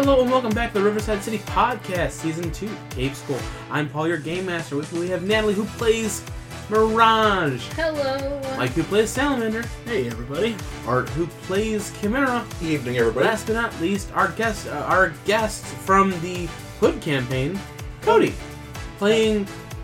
Hello and welcome back to the Riverside City Podcast, Season 2, Cave School. I'm Paul, your Game Master. With me we have Natalie, who plays Mirage. Hello. Mike, who plays Salamander. Hey, everybody. Art, who plays Chimera. Evening, everybody. Last but not least, our guest from the Hood campaign, Cody, playing...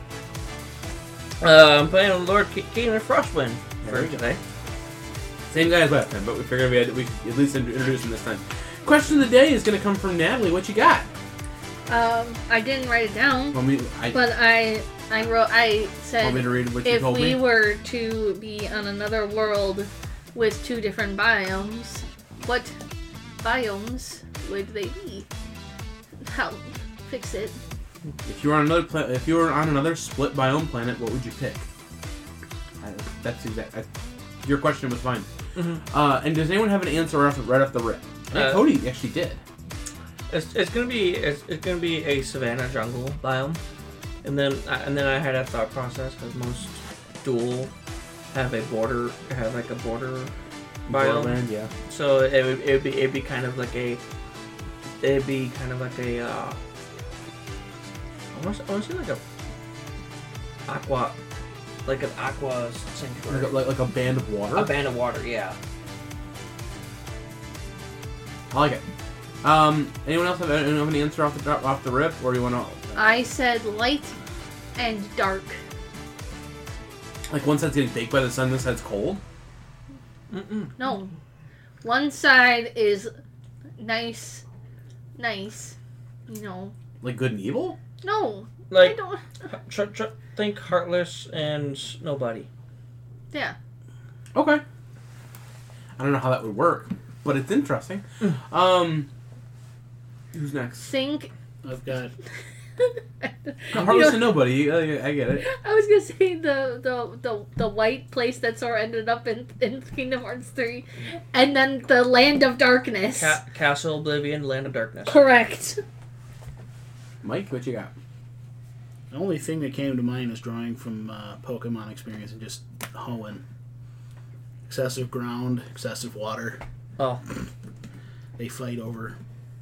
I'm playing Lord King of Frostwind for today. Same guy as last time, but we figured we could at least introduce him this time. Question of the day is going to come from Natalie. What you got? I didn't write it down, but I said want me to read what you told me? If we were to be on another world with two different biomes, what biomes would they be? How fix it? If you were on another split biome planet, what would you pick? That's exact. Your question was fine. Mm-hmm. And does anyone have an answer right off the rip? Cody actually did. It's gonna be a savanna jungle biome, and then I had a thought process because most dual have a border biome. Borderland, yeah. So it'd be kind of like a I want to say like an aqua sanctuary. Like a band of water? A band of water, yeah. I like it. Anyone else have an answer off the rip, or you want to? I said light and dark. Like one side's getting baked by the sun, this side's cold? No, one side is nice, you know. Like good and evil? No, Like I don't. think Heartless and Nobody. Yeah. Okay. I don't know how that would work, but it's interesting. Who's next? Think. I've got. Heartless and Nobody. I get it. I was gonna say the white place that Sora ended up in Kingdom Hearts 3, and then the Land of Darkness. Castle Oblivion, Land of Darkness. Correct. Mike, what you got? The only thing that came to mind is drawing from Pokemon experience and just Hoenn. Excessive ground, excessive water. Oh. They fight over,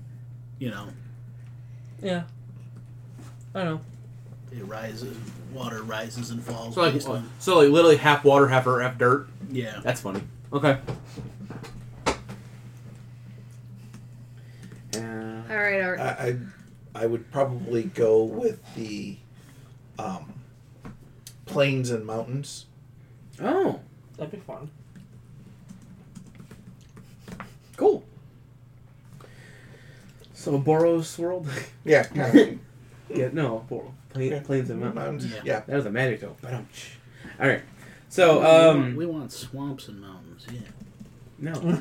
Yeah. I know. It rises, water rises and falls. So like literally half water, half dirt? Yeah. That's funny. Okay. All right, Art. I would probably go with the plains and mountains. Oh. That'd be fun. Cool. So Boros world? Yeah. Yeah, no. Plains and mountains. Yeah. That was a magic though. Alright. So, we want swamps and mountains, yeah. No. No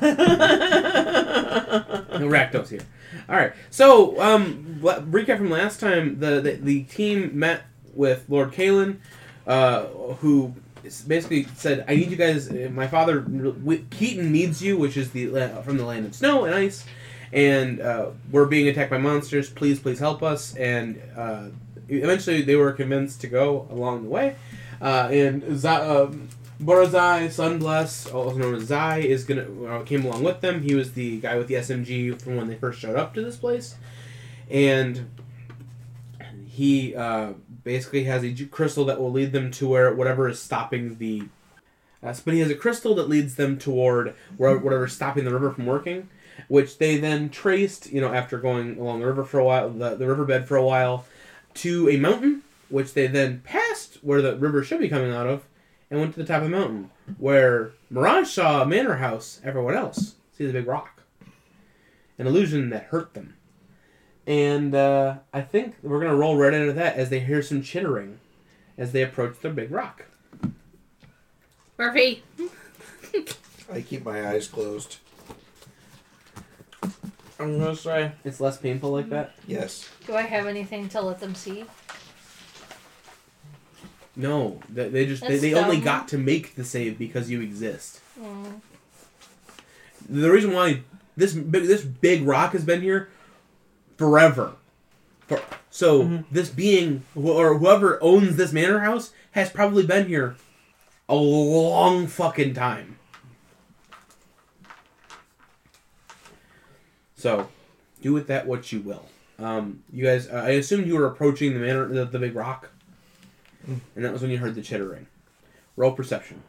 Rakdos here. Alright. So, recap from last time, the team met with Lord Kalen, who basically said, I need you guys, my father, Keaton needs you, which is from the land of snow and ice, and we're being attacked by monsters, please help us, and eventually they were convinced to go along the way, and Borazai, Sunbless, also known as Zai, came along with them. He was the guy with the SMG from when they first showed up to this place, and he basically has a crystal that will lead them to whatever is stopping the... but he has a crystal that leads them toward whatever's stopping the river from working, which they then traced, after going along the river for a while, the riverbed for a while, to a mountain, which they then passed where the river should be coming out of, and went to the top of the mountain, where Mirage saw a manor house, everyone else sees a big rock. An illusion that hurt them. And I think we're going to roll right into that as they hear some chittering as they approach their big rock. Murphy. I keep my eyes closed. I'm gonna say it's less painful like that? Yes. Do I have anything to let them see? No, they only got to make the save because you exist. Mm. The reason why this big rock has been here forever. This being, or whoever owns this manor house, has probably been here a long fucking time. So, Do with that what you will. You guys, I assumed you were approaching the manor, the big rock, and that was when you heard the chittering. Roll perception.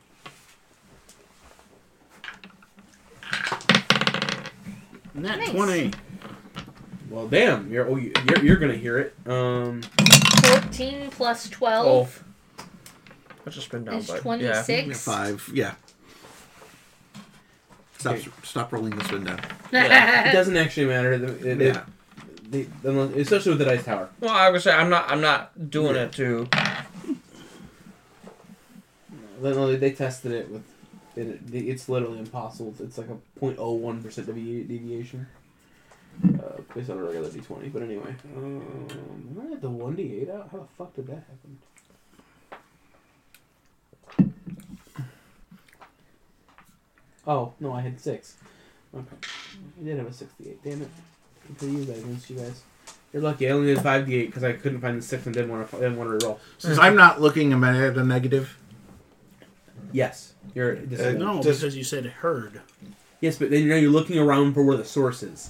Nat Nice. 20. Well, damn, you're gonna hear it. 14 plus 12 Let's just spin down. is but 26. Yeah, 5. Yeah. Stop rolling this one down. It doesn't actually matter. Yeah. Especially with the dice tower. Well, I would say I'm not doing it to. They tested it with. It's literally impossible. It's like a 0.01% deviation. Based on a regular d20. But anyway. Am I at the 1d8 out? How the fuck did that happen? Oh, no, I had 6. Okay. I did have a 68. Damn it. I could use that against you guys. You're lucky. I only did 5d8 because I couldn't find the 6 and didn't want to reroll. Since I'm not looking at a negative. Yes. You're disadvantaged. No, because you said heard. Yes, but then you're looking around for where the source is.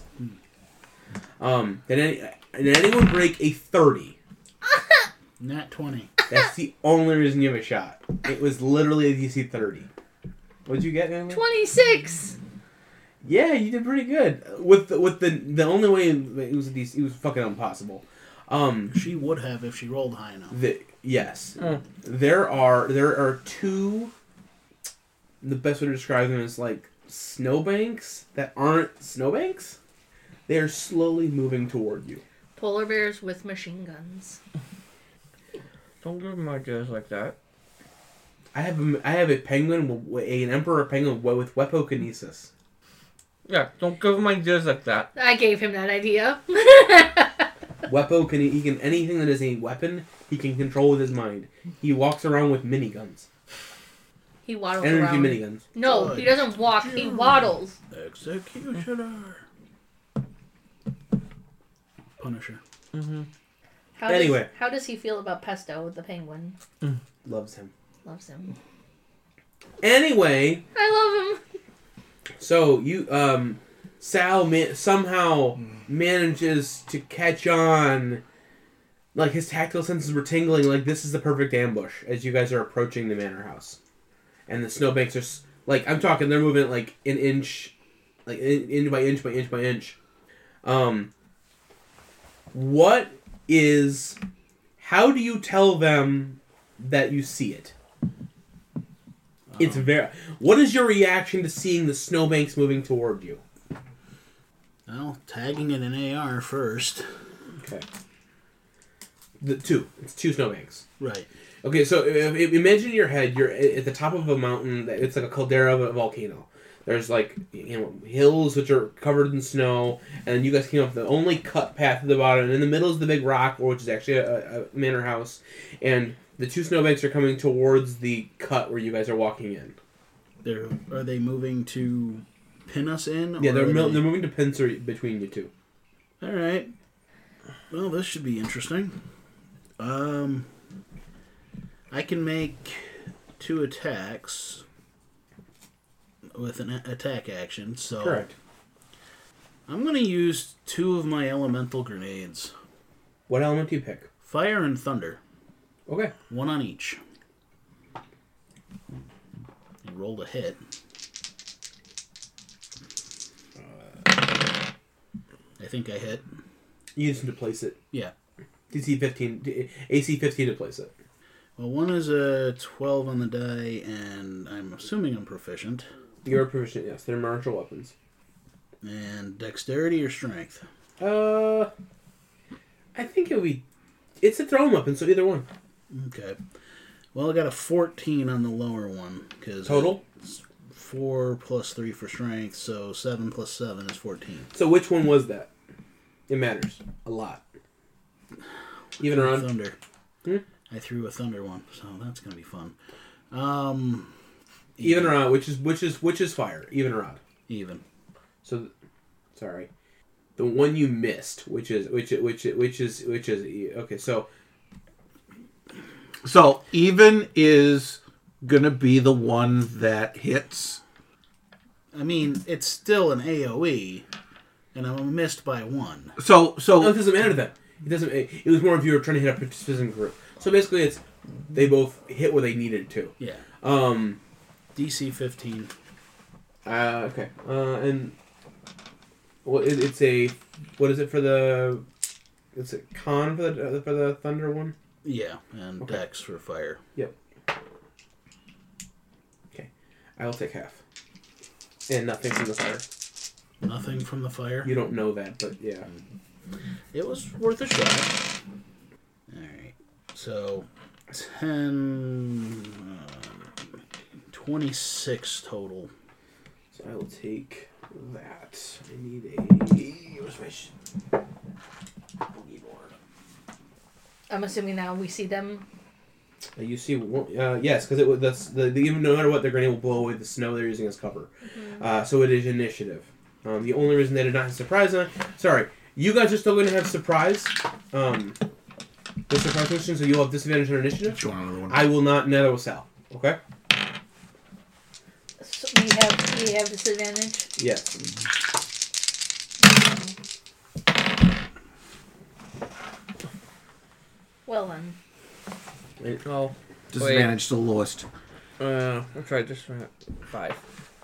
Did anyone break a 30? Nat 20. That's the only reason you have a shot. It was literally a DC 30. What'd you get, Emily? 26. Yeah, you did pretty good. With the only way it was a DC, it was fucking impossible. She would have if she rolled high enough. Yes, there are two. The best way to describe them is like snowbanks that aren't snowbanks. They are slowly moving toward you. Polar bears with machine guns. Don't give them ideas like that. I have a penguin, an emperor penguin with weapokinesis. Yeah, don't give them ideas like that. I gave him that idea. He can anything that is a weapon, he can control with his mind. He walks around with miniguns. He waddles Energy around. miniguns. No, he doesn't walk. He waddles. Executioner. Punisher. Mm-hmm. Anyway. How does he feel about Pesto, the penguin? Loves him. Loves him. Anyway, I love him. so you Sal somehow manages to catch on. Like his tactile senses were tingling. Like this is the perfect ambush as you guys are approaching the manor house, and the snowbanks are like I'm talking. They're moving like an inch, like inch by inch by inch by inch. What is? How do you tell them that you see it? It's very. What is your reaction to seeing the snowbanks moving toward you? Well, tagging it in AR first. Okay. It's two snowbanks. Right. Okay, so imagine in your head you're at the top of a mountain. It's like a caldera of a volcano. There's like hills which are covered in snow, and you guys came up the only cut path to the bottom. And in the middle is the big rock, which is actually a manor house, and the two snowbanks are coming towards the cut where you guys are walking in. Are they moving to pin us in? Yeah, they're moving to pincer between you two. All right. Well, this should be interesting. I can make 2 attacks with an attack action, so Correct. I'm going to use 2 of my elemental grenades. What element do you pick? Fire and thunder. Okay. 1 on each. I rolled a hit. I think I hit. You just need to place it. Yeah. DC 15, AC 15 to place it. Well, 1 is a 12 on the die, and I'm assuming I'm proficient. You're proficient, yes. They're martial weapons. And dexterity or strength? I think it would be... It's a thrown weapon, so either one. Okay. Well, I got a 14 on the lower one. Cause Total? It's 4 plus 3 for strength, so 7 plus 7 is 14. So which one was that? It matters. A lot. Even around... Thunder. Hmm? I threw a thunder one, so that's going to be fun. Even or odd, which is fire? Even or odd? Even. So, sorry, the one you missed, which is okay. So even is gonna be the one that hits. I mean, it's still an AOE, and I'm missed by 1. So No, it doesn't matter to them. It doesn't. It was more if you were trying to hit a precision group. So basically, it's they both hit where they needed to. Yeah. Um. DC 15. Okay. And it's a what is it for the? It's a con for the thunder one. Yeah, and Okay. Dex for fire. Yep. Okay, I will take half. And nothing from the fire. Nothing from the fire. You don't know that, but yeah. It was worth a shot. Alright. So, 10... 26 total. So I will take that. I need a. Where's my keyboard? I'm assuming now we see them. You see, yes, because even no matter what, their grenade will blow away the snow they're using as cover. So it is initiative. The only reason they did not have surprise on. Sorry, you guys are still going to have surprise. The surprise mission, so you'll have disadvantage on initiative. Do you want another one? I will not. Neither will Sal. Okay. So we have disadvantage. Yes. Well then. Oh, Disadvantage to the lowest. I'll try this one. 5.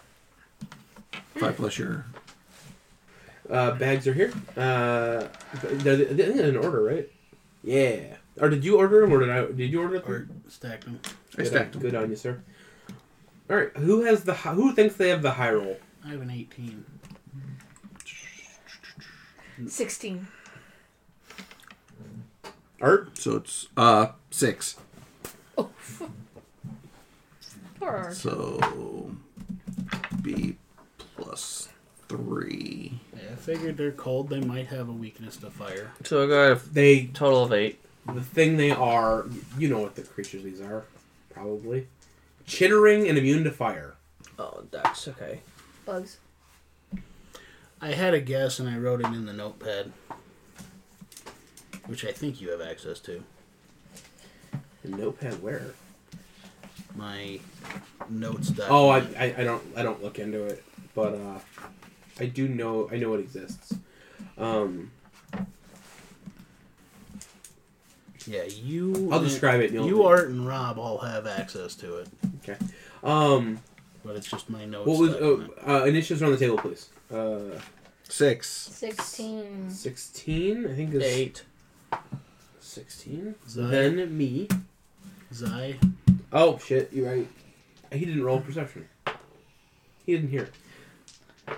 5 plus your. Bags are here. They're in order, right? Yeah. Or did you order them, or did you order them? Or stacked them. I stacked them. Good on you, sir. All right. Who thinks they have the high roll? I have an 18. 16. Art. So it's 6. Oh. Poor Art. So B plus 3. Yeah, I figured they're cold. They might have a weakness to fire. So I got a They total of 8. the thing they are. You know what the creatures these are, probably. Chittering and immune to fire. Oh, that's okay. Bugs. I had a guess and I wrote it in the notepad. Which I think you have access to. And notepad where? My notes document. Oh, I don't look into it, but I do know. I know it exists. Yeah, you... I'll describe it. And You, Art, and Rob all have access to it. Okay. But it's just my notes What was document. initiatives are on the table, please? 6. 16. 16, I think is 8. 16. Zai. Then me. Zai. Oh shit, you're right. He didn't roll perception. He didn't hear it.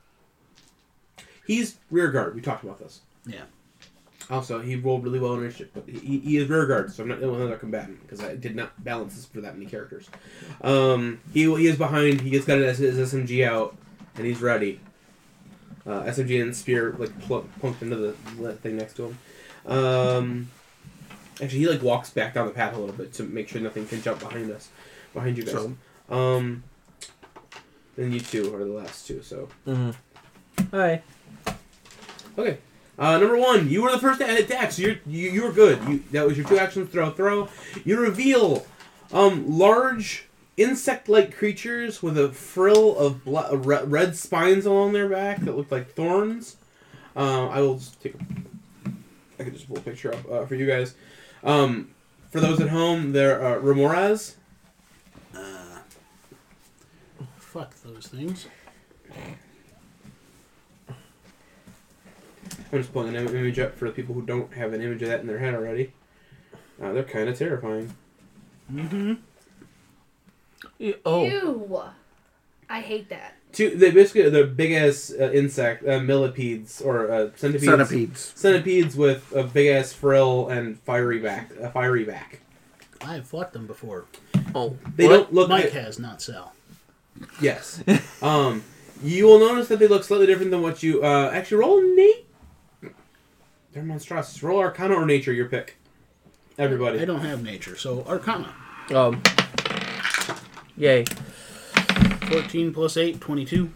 He's rear guard. We talked about this. Yeah. Also, he rolled really well in initiative, but he is rear guard, so I'm not the only other combatant because I did not balance this for that many characters. He is behind. He has got his SMG out, and he's ready. SMG and spear like plunked into the thing next to him. Actually, he like walks back down the path a little bit to make sure nothing can jump behind you guys. So- Then you two are the last two. So Hi. okay. Number 1, you were the first to attack, so you were good. That was your 2 actions. Throw. You reveal large insect-like creatures with a frill of red spines along their back that look like thorns. I will just I could just pull a picture up for you guys. For those at home, they're remoras. Fuck those things. I'm just pulling an image up for the people who don't have an image of that in their head already. They're kind of terrifying. Mm-hmm. Oh. Ew. I hate that. They basically they're big ass insect millipedes or centipedes. Centipedes with a big ass frill and fiery back. I've fought them before. Oh. They don't look. Mike has, not Sal. Yes. You will notice that they look slightly different than what you actually roll. They're monstrous. Roll Arcana or Nature, your pick. Everybody. I don't have nature, so Arcana. Yay. 14 plus 8, 22.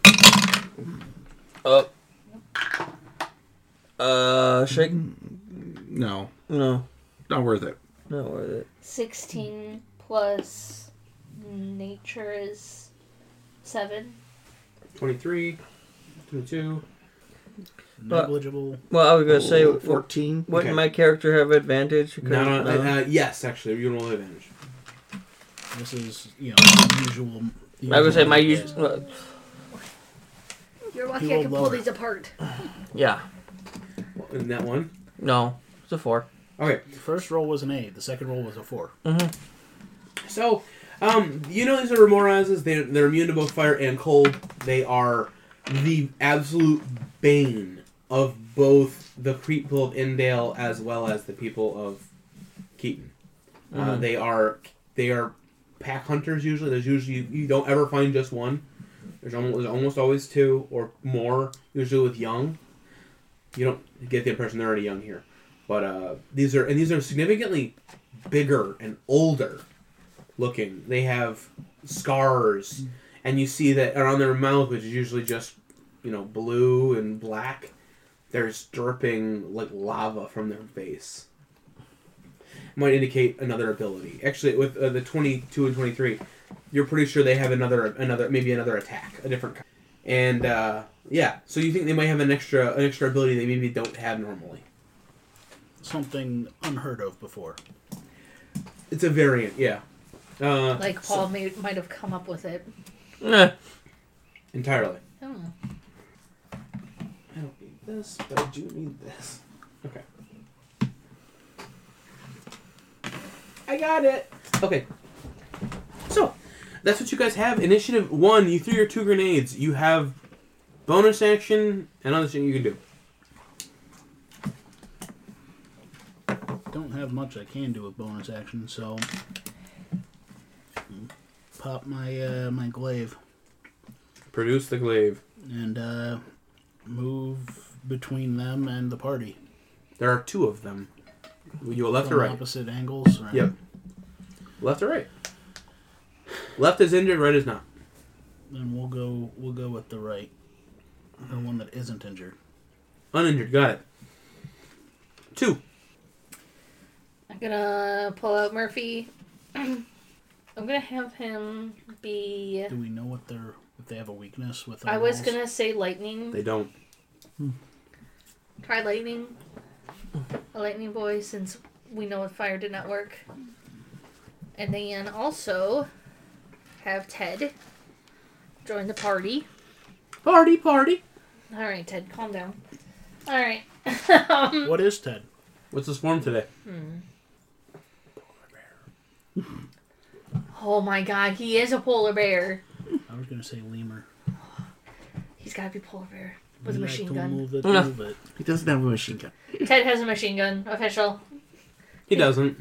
Shake? No. No. Not worth it. Not worth it. 16 plus nature is 7. 23, 22, Negligible. Well, I was gonna say, 14. wouldn't Okay. my character have advantage? Because- Not on, no? yes, actually, you roll advantage. This is, the usual. I would say my usual- use. You're lucky You I rolled can pull lower. these apart. Yeah. In that one. No, it's a 4. Okay, The first roll was an 8. The second roll was a 4. so these are Remorazes. They're immune to both fire and cold. They are the absolute bane of both the people of Indale as well as the people of Keaton. They are pack hunters usually. There's usually you don't ever find just one. There's almost always two or more. Usually with young, you don't get the impression they're already young here. But these are significantly bigger and older looking. They have scars, and you see that around their mouth, which is usually just blue and black. There's dripping like lava from their face. Might indicate another ability. Actually, with the 22 and 23, you're pretty sure they have another attack, a different kind. And so you think they might have an extra ability they maybe don't have normally. Something unheard of before. It's a variant, yeah. Like Paul might have come up with it. Entirely. I don't know. I don't need this, but I do need this. Okay. I got it. Okay. So, that's what you guys have. Initiative 1, you threw your 2 grenades. You have bonus action and other thing you can do. Don't have much I can do with bonus action, so pop my my glaive Produce the glaive. and move between them and the party. There are 2 of them. You go left From or right? opposite angles. Right? Yep. Left or right? Left is injured, right is not. Then we'll go with the right, the one that isn't injured. Uninjured, got it. 2. I'm gonna pull out Murphy. I'm gonna have him be. Do we know if they have a weakness with? I was animals? gonna say lightning. They don't. Try lightning. A lightning boy, since we know fire did not work. And then also have Ted join the party. Party. Alright, Ted, calm down. Alright. What is Ted? What's his form today? Oh my god, he is a polar bear. I was gonna say lemur. He's gotta be polar bear. With a We machine like to gun. Move it, No. move it. He doesn't have a machine gun. Ted has a machine gun. Official. He doesn't.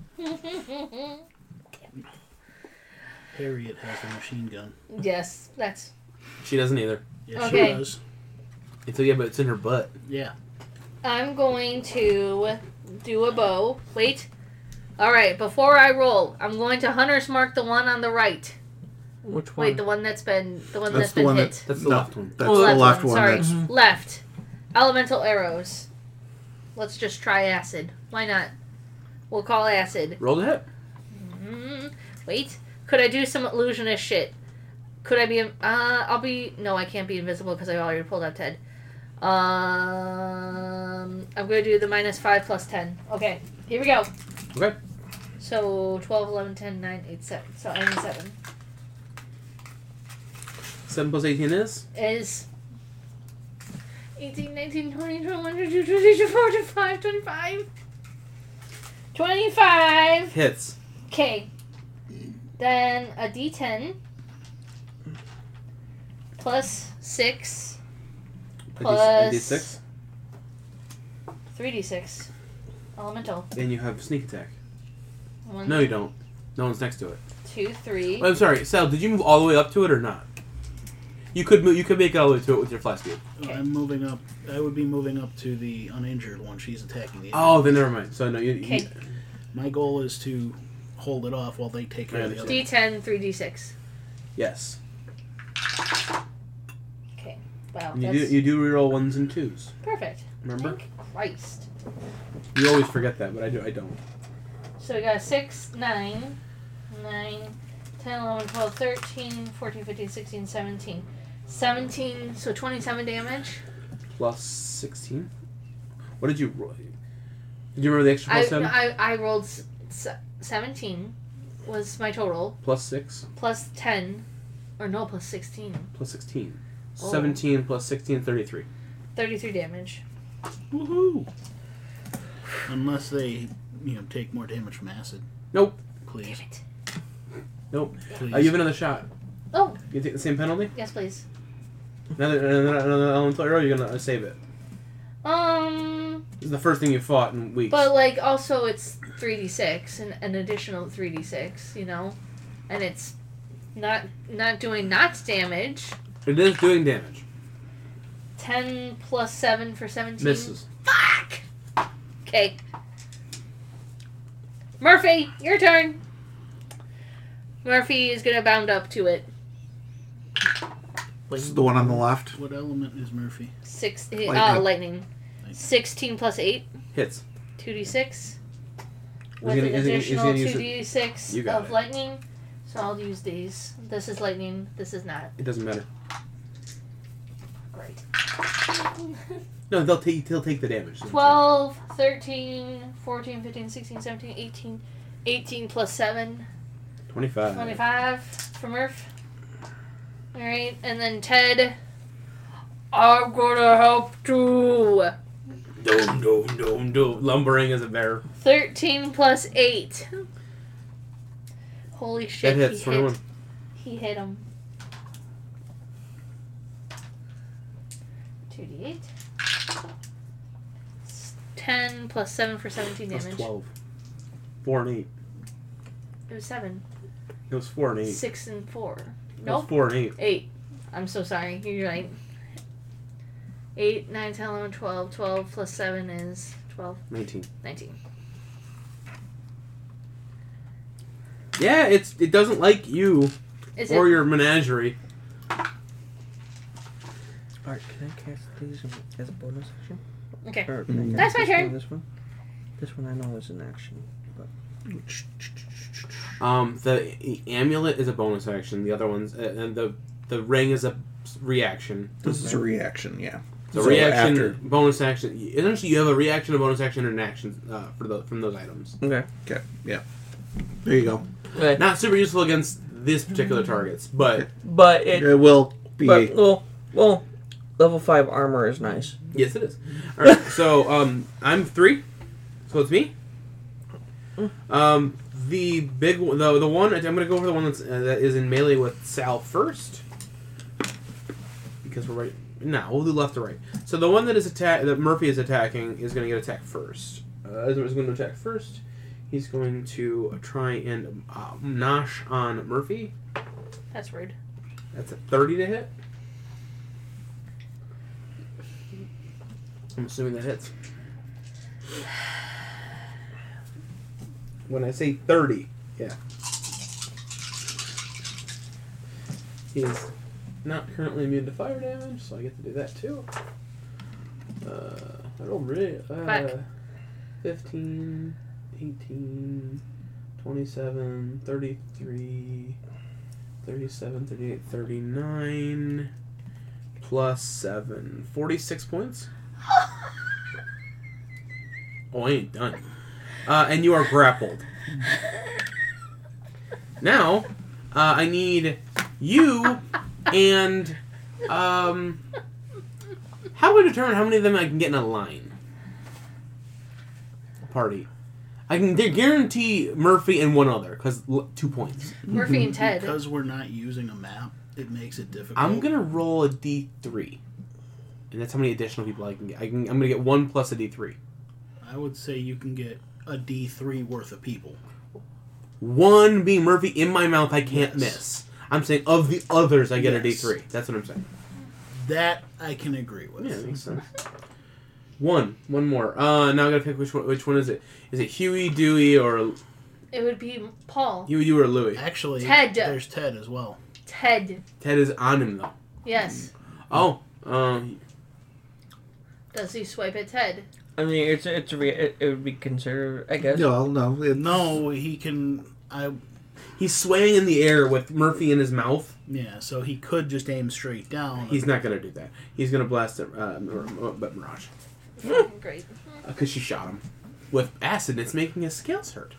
Harriet has a machine gun. Yes, that's... She doesn't either. Yeah, Okay. she does. But it's in her butt. Yeah. I'm going to do a bow. Wait. Alright, before I roll, I'm going to hunter's mark the one on the right. Which one? Wait, the one that's been That's the been one hit. That's the left one. That's Oh, the left one. Sorry, That's, left. Elemental arrows. Let's just try acid. Why not? We'll call acid. Roll the hit. Wait. Could I do some illusionist shit? Could I be... I'll be... No, I can't be invisible because I already pulled up Ted. I'm going to do the -5 plus 10. Okay, here we go. Okay. So, 12, 11, 10, 9, 8, 7. So, I need 7. 7 plus 18 is? Is 18, 19, 20, 21, 22, 23, 24, 25, 25. 25. Hits. Okay. Then a D10 plus 6 plus D6. 3D6 elemental. Then you have sneak attack. 1, No, you don't. No one's next to it. 2, 3. Oh, I'm sorry, Sal. Did you move all the way up to it or not? You could move. You could make it all the way to it with your fly speed. Okay. I'm moving up. I would be moving up to the uninjured one. She's attacking the. Oh, then never mind. So no, Okay. My goal is to hold it off while they take care of the other. D10, 3D6. yes. Okay. Wow. And That's you do reroll 1s and 2s. perfect. Remember? Thank Christ. You always forget that, but I don't. So we got 6, 9, 9, 10, 11, 12, 13, 14, 15, 16, 17. 17, so 27 damage. plus 16. What did you roll? Did you remember the extra plus 7? I rolled 17 was my total. Plus 6? Plus 10. Or no, plus 16. Plus 16. Oh. 17 plus 16, 33. 33 damage. Woohoo! Unless they, take more damage from acid. Nope. Please. Damn it. Nope. Please. You have another shot. Oh, You take the same penalty? yes, please. Another elemental arrow, you're going to save it. This is the first thing you fought in weeks. But, also it's 3d6, and an additional 3d6, And it's not doing knots damage. It is doing damage. 10 plus 7 for 17. Misses. Fuck! Okay. Murphy, your turn. Murphy is gonna bound up to it. This is the one on the left. What element is Murphy? Lightning. 16 plus 8. Hits. 2d6. With gonna- an is he additional gonna use 2d6 You got of it. lightning. So I'll use these. This is lightning. This is not. It doesn't matter. Great. No, he'll take the damage. 12, 13, 14, 15, 16, 17, 18. 18 plus 7. 25. 25 for Murph. Alright, and then Ted. I'm gonna help too. Dome. Lumbering as a bear. 13 plus 8. Holy shit. That hits. 21. He hit him. 2d8. 10 plus 7 for 17 That's damage. 12. 4 and 8. It was 7. It was 4 and 8. 6 and 4. It was Nope. 4 and 8. 8. I'm so sorry. You're right. 8, 9, 10, 11, 12. 12 plus 7 is 12. 19. 19. Yeah, it doesn't like you Is or it? your menagerie. Alright, can I cast these as a bonus action? Okay. Or can I That's cast my this turn. one, this one? This one I know is an action. But The amulet is a bonus action. The other ones, and the ring is a reaction. This is a reaction, yeah. So reaction, bonus action. Essentially, you have a reaction, a bonus action, and an action from those items. okay. Okay, yeah. There you go. Okay. Not super useful against these particular targets, but But it. It will be. But well, level 5 armor is nice. yes, it is. All right, so I'm 3, so it's me. The big one, the one I'm gonna go for the one that is in melee with Sal first, because we're right. No, we'll do left to right. So the one that Murphy is attacking is going to get attacked first. Is going to attack first. He's going to try and nosh on Murphy. That's rude. That's a 30 to hit. I'm assuming that hits. When I say 30, yeah. He's not currently immune to fire damage, so I get to do that too. I rolled really. Back. 15, 18, 27, 33, 37, 38, 39, plus 7. 46 points. Oh, I ain't done. And you are grappled. Now, I need you and, how do I determine how many of them I can get in a line? Party. I can guarantee Murphy and one other, because 2 points. Murphy and Ted. Because we're not using a map, it makes it difficult. I'm going to roll a D3. And that's how many additional people I can get. I'm going to get 1 plus a D3. I would say you can get a D3 worth of people. 1 being Murphy in my mouth, I can't Yes. miss. I'm saying of the others, I get a Yes. D3. That's what I'm saying. That I can agree with. Yeah, that makes sense. One more. Now I gotta pick which one is it? Is it Huey, Dewey, or It would be Paul. Huey, Dewey, or Louie? Actually, Ted. there's Ted as well. Ted. Ted is on him though. Yes. Oh, Does he swipe at Ted? I mean, it would be considered, I guess. No. No, he can. He's swaying in the air with Murphy in his mouth. Yeah, so he could just aim straight down. He's not going to do that. He's going to blast it, Mirage. Great. Because she shot him with acid and it's making his scales hurt.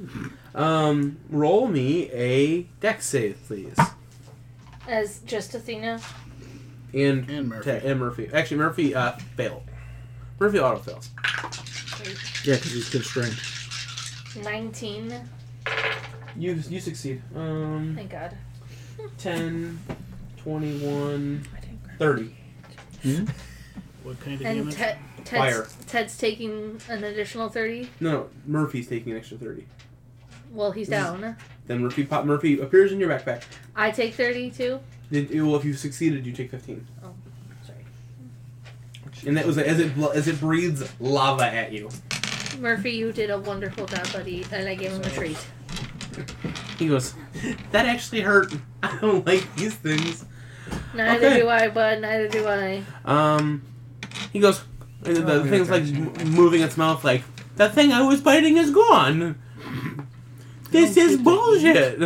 Roll me a dex save, please. As just Athena. And Murphy. And Murphy. Actually, Murphy failed. Murphy auto fails. Yeah, because he's constrained. 19. You succeed. Thank God. 10, 21, 30. What kind of And damage? Fire. Ted's taking an additional 30. No, Murphy's taking an extra 30. Well, he's down. Then Murphy appears in your backpack. I take 30 too. Well, if you succeeded, you take 15. Oh, sorry. And that was as it breathes lava at you. Murphy, you did a wonderful job, buddy, and I gave him a treat. He goes, that actually hurt. I don't like these things. Neither Okay. do I, bud. Neither do I. He goes, and the thing's like moving its mouth like, that thing I was biting is gone. This is bullshit.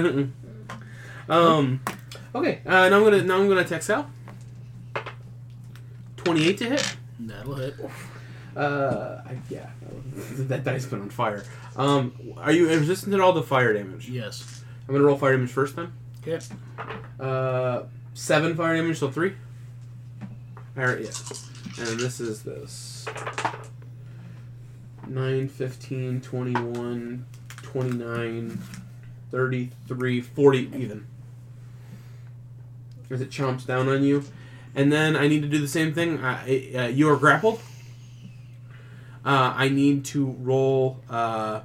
Okay, now I'm gonna attack Sal. 28 to hit. That'll hit. Yeah, that dice been on fire. Are you resistant to all the fire damage? Yes. I'm gonna roll fire damage first then. Okay. 7 fire damage, so 3. Alright, yeah. And this is this. 9, 15, 21, 29, 33, 40 even. As it chomps down on you. And then I need to do the same thing. You are grappled. I need to roll... I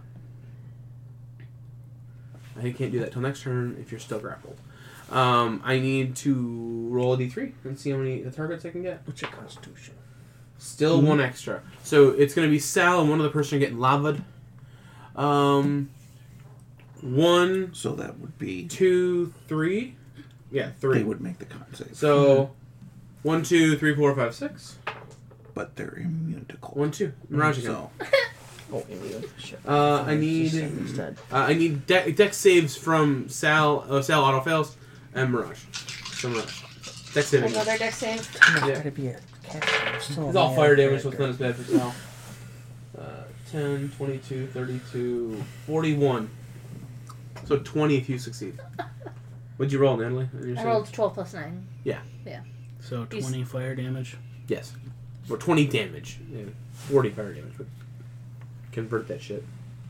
can't do that till next turn if you're still grappled. I need to roll a d3 and see how many targets I can get. What's your constitution? Still one extra. So it's going to be Sal and one other person are getting lavaed. 1, So that would be... 2, 3. Yeah, 3. They would make the con save. So 1, 2, 3, 4, 5, 6. But they're immune to cold. 1, 2. Mirage again. So, Oh, immune. Shit. I need Instead. dex saves from Sal. Sal auto fails and Mirage. So Mirage. Dex saving. Another deck save. Yeah. To be a cat. It's all fire damage, so it's not as bad for Sal. 10, 22, 32, 41. So 20 if you succeed. What'd you roll, Natalie? I rolled 12 plus 9. So 20 fire damage. Yes. Or 20 damage. Yeah. 40 fire damage. But convert that shit.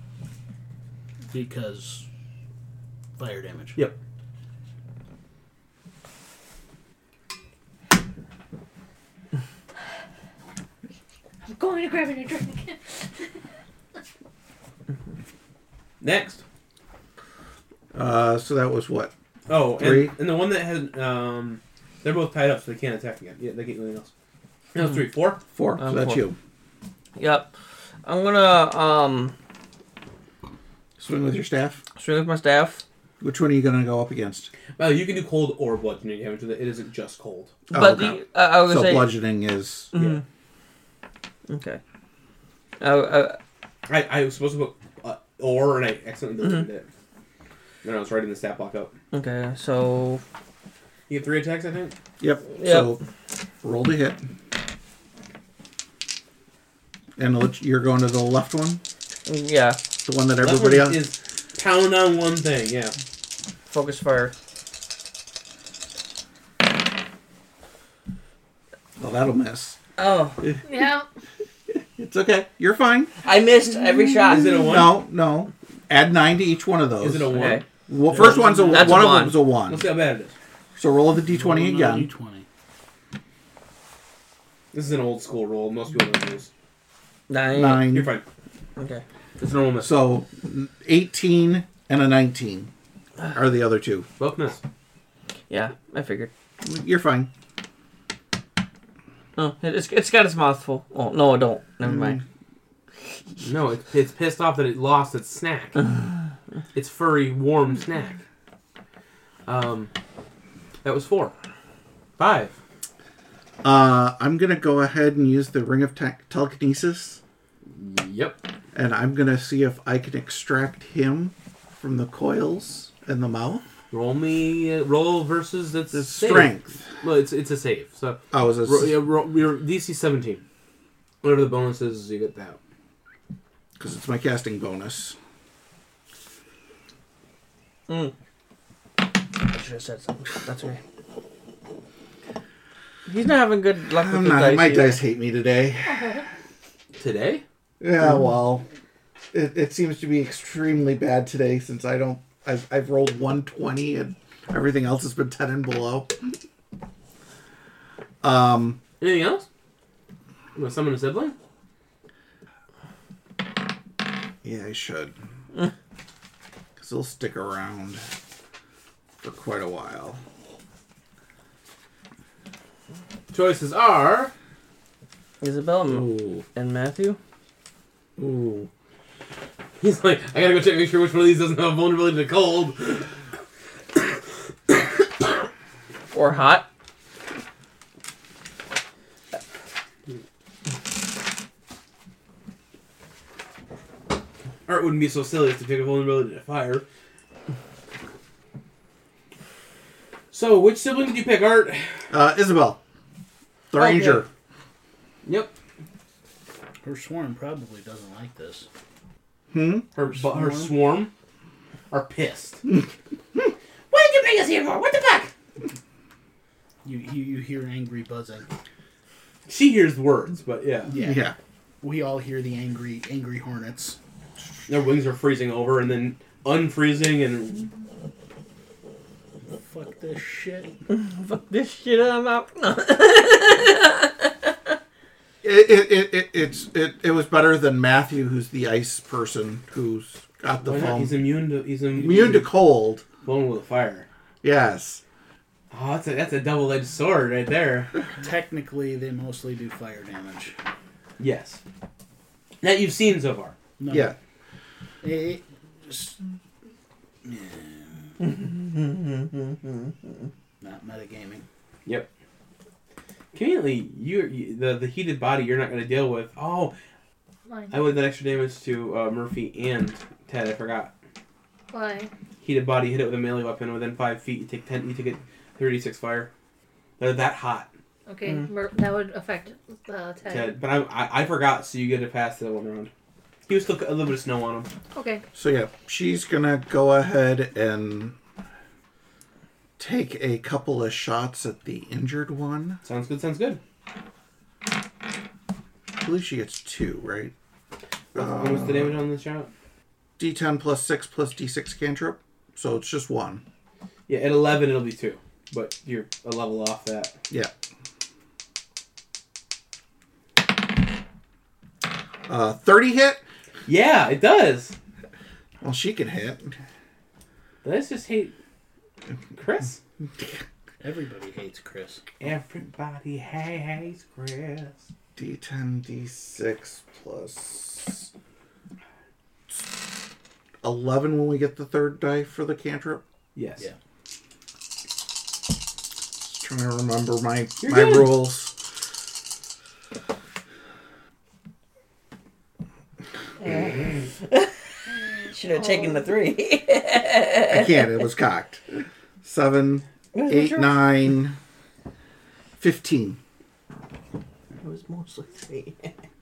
Because fire damage. Yep. I'm going to grab a new drink. Next. so that was what? Oh, 3. and the one that had, they're both tied up, so they can't attack again. Yeah, they can't do anything else. That was 3. 4? 4. So that's 4. you. Yep. I'm gonna Swing with your staff. swing with my staff. Which one are you going to go up against? Well, you can do cold or bludgeoning damage with it. It isn't just cold. Oh, But okay. I was So gonna say. bludgeoning is... Mhm. Okay. I was supposed to put or, and I accidentally deleted it. Then I was writing the stat block up. Okay, so You get 3 attacks, I think? Yep. Yep. So roll to hit. And you're going to the left one? yeah, The one that Left everybody one else... is pound on one thing, yeah. focus fire. Well, that'll miss. Oh, Yeah. It's okay. You're fine. I missed every shot. Is it a 1? No. Add 9 to each one of those. Is it a 1? Okay. Well, first one's a 1. That's a One of one. them's a 1. Let's see how bad it is. So roll the d20 Roll another again. D20. This is an old school roll. Most people don't use. 9. 9. You're fine. Okay. It's normal miss. So 18 and a 19 are the other two. Both miss. Yeah, I figured. You're fine. Oh, it's got its mouth full. Oh no, I don't. Never mind. No, it's pissed off that it lost its snack. Its furry, warm snack. That was 4. 5. I'm going to go ahead and use the Ring of Telekinesis. Yep. And I'm going to see if I can extract him from the coils in the mouth. Roll me roll versus that's The save. strength. Well, it's a save. So Oh, is it? your DC 17. Whatever the bonus is, you get that. Because it's my casting bonus. I should have said something. That's okay. He's not having good luck with I'm the not. dice. My either. dice hate me today. Today? Yeah, well, it seems to be extremely bad today since I've rolled 120 and everything else has been 10 and below. Anything else? You want to summon a sibling? Yeah, I should. Because they'll stick around for quite a while. Choices are... Isabel Ooh. and Matthew. Ooh. He's like, I gotta go check, make sure which one of these doesn't have vulnerability to cold. Or hot. Art wouldn't be so silly as to pick a vulnerability to fire. So, which sibling did you pick, Art? Isabel. The Okay. ranger. Yep. Her swarm probably doesn't like this. Her swarm are pissed. What did you bring us here for? What the fuck? You hear angry buzzing. She hears words, but yeah. Yeah. We all hear the angry hornets. Their wings are freezing over and then unfreezing and... Fuck this shit. Fuck this shit, I'm out. It was better than Matthew, who's the ice person, who's got the Why not? foam. He's immune Immune to cold. vulnerable to fire. Yes. Oh, that's a double-edged sword right there. Technically, they mostly do fire damage. Yes. That you've seen so far. No, Yeah. It just, not metagaming. Yep. Conveniently, the heated body you're not going to deal with. Oh, Mine. I would that extra damage to Murphy and Ted. I forgot. Why? Heated body, hit it with a melee weapon within 5 feet. You take 10. You take 36 fire. They're that hot, Okay, that would affect Ted. Ted. But I forgot, so you get it past the one round. He was still a little bit of snow on him. Okay. So yeah, she's gonna go ahead and take a couple of shots at the injured one. Sounds good. Sounds good. I believe she gets 2, right? What's the damage on the shot? D10 plus 6 plus D6 cantrip. So it's just 1. Yeah, at 11 it'll be 2, but you're a level off that. Yeah. 30 hit? Yeah, it does. Well, she can hit. Let's just hate Chris. Everybody hates Chris. Everybody hates Chris. D10, D6 plus 11 when we get the third die for the cantrip. Yes. Yeah. Just trying to remember my good. rules. Should have taken the 3. I can't. It was cocked. 7, 8, 9, 15. It was mostly 3.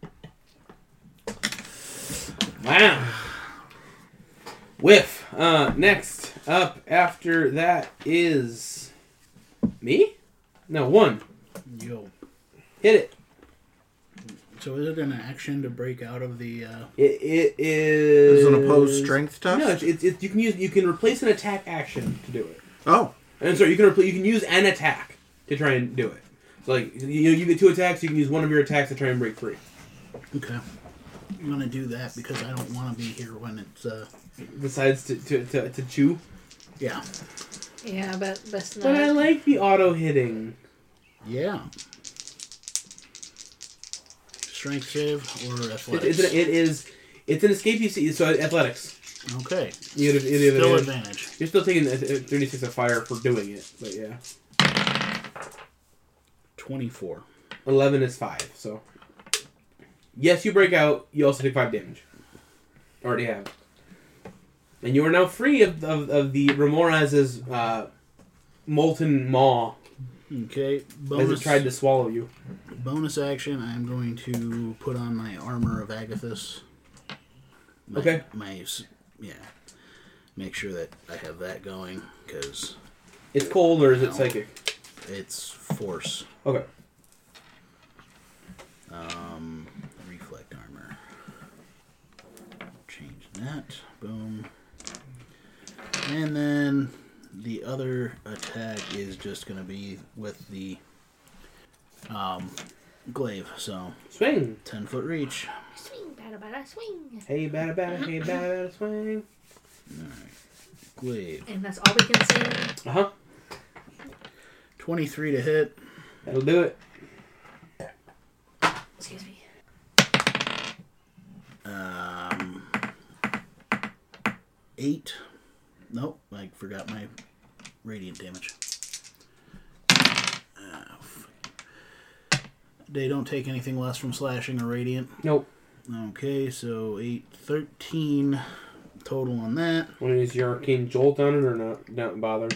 Wow. Whiff. Next up after that is me? No, 1. Yo. Hit it. So is it an action to break out of the? It is. Is it an opposed strength test? No, it's you can replace an attack action to do it. Oh. And sorry, you can use an attack to try and do it. So like you get 2 attacks, you can use one of your attacks to try and break free. Okay. I'm gonna do that because I don't want to be here when it's. Besides to chew. Yeah. Yeah, but best But I not. like the auto hitting. Yeah. Strength save or athletics? It's an escape you see. So athletics. Okay. You have Still advantage. advantage. You're still taking 36 of fire for doing it, but yeah. 24. 11 is 5, so. Yes, you break out. You also take 5 damage. Already have. And you are now free of the Remoraz's molten maw Okay. as Bonus. it tried to swallow you. Bonus action. I'm going to put on my armor of Agathis. Okay. Make sure that I have that going because It's cold or is it No. psychic? it's force. Okay. Reflect armor. Change that. Boom. And then the other attack is just going to be with the glaive. So Swing. 10-foot reach. Swing, bada, bada, swing. Hey, bada, bada, hey, bada, bada, swing. Glaive. And that's all we can say. 23 to hit. That'll do it. Excuse me. 8. Nope, I forgot my radiant damage. They don't take anything less from slashing or radiant. Nope. Okay, so 8, 13 total on that. Want to use your arcane jolt on it or not? Don't bother.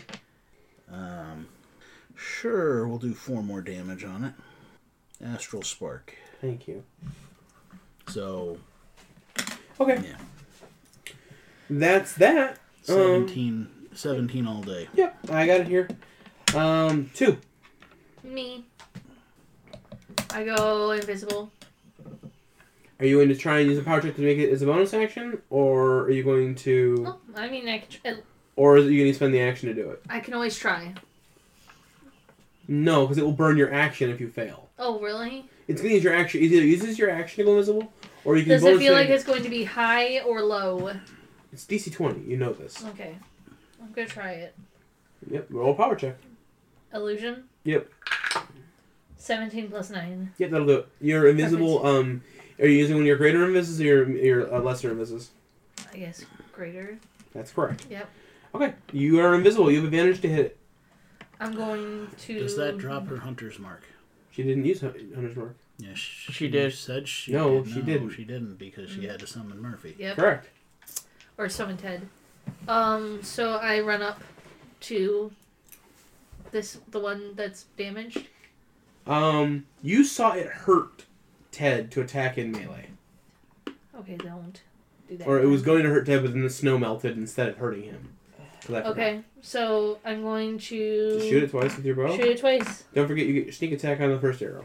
Sure, we'll do 4 more damage on it. Astral Spark. Thank you. So, Okay. yeah. That's that. 17 all day. Yep, I got it here. 2. Me. I go invisible. Are you going to try and use a power trick to make it as a bonus action, or are you going to, Oh, I mean, or is it you going to spend the action to do it? I can always try. No, because it will burn your action if you fail. Oh, really? It's going to use your action. Either uses your action to go invisible, or you can. Does it bonus feel make- like it's going to be high or low? It's DC 20. You know this. Okay. I'm going to try it. Yep. Roll a power check. Illusion? Yep. 17 plus 9. Yep, that'll do it. You're invisible. Are you using one of your greater invises or your lesser invises? I guess greater. That's correct. Yep. Okay. You are invisible. You have advantage to hit it. I'm going to... Does that drop her hunter's mark? She didn't use Hunter's Mark. Yeah, She did. Said she No, did. she didn't. She didn't because she had to summon Murphy. Yep. Correct. Or summon Ted. So I run up to the one that's damaged. You saw it hurt Ted to attack in melee. Okay, don't do that. Or it was going to hurt Ted, but then the snow melted instead of hurting him. So that Okay, so I'm going to... Just shoot it twice with your bow. Shoot it twice. Don't forget you get your sneak attack on the first arrow.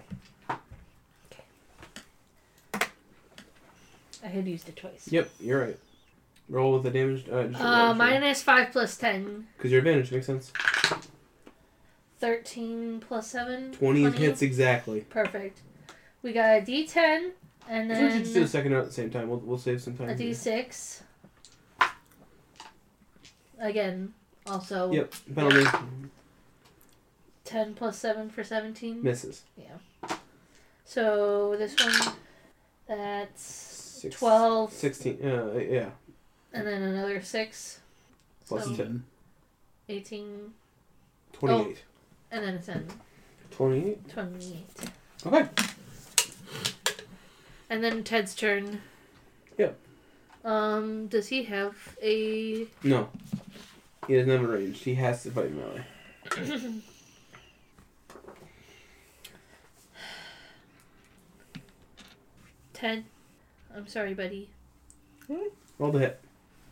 I had used it twice. Yep, you're right. Roll with the damage. Minus 5 plus 10. Because your advantage makes sense. 13 plus 7. 20 hits exactly. Perfect. We got a D10, and We then should just do the second round at the same time. We'll save some time. a D6. Again, also Yep, penalty. 10 plus 7 for 17. Misses. Yeah. So this one, that's 6, 12. 16. Yeah. And then another 6. Plus So 10. 18. 28. And then a 10. 28. 28. Okay. And then Ted's turn. Yep. Does he have a... No. He doesn't have a range. He has to fight melee. Ted? I'm sorry, buddy. Roll the hit.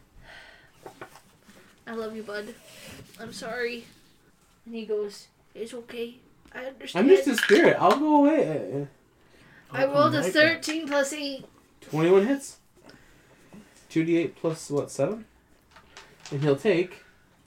I love you, bud. I'm sorry. And he goes, it's okay. I understand. I'm just a spirit. I'll go away. I rolled a 13 plus 8. 21 hits. 2d8 plus, what, 7? And he'll take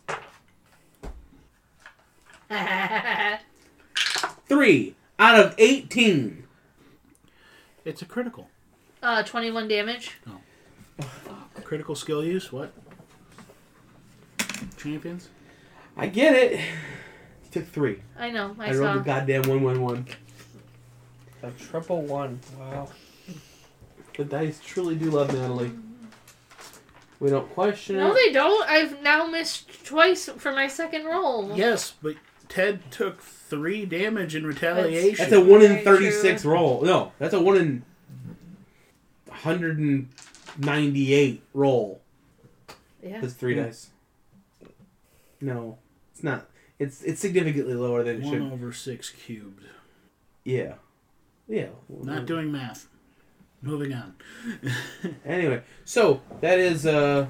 3 out of 18. It's a critical. 21 damage. Critical skill use? What? Champions? I get it. He took 3. I know. I I rolled saw. the goddamn 111. A triple 1. Wow. The dice truly do love Natalie. We don't question No, it. they don't. I've now missed twice for my second roll. Yes, but Ted took 3 damage in retaliation. That's a 1 in Very 36 true. roll. No, that's a 1 in 198 roll. Yeah. It's 3 dice. No, it's not. It's significantly lower than it 1 should. over 6 cubed. Yeah. Yeah. Not doing math. Moving on. Anyway, so that is That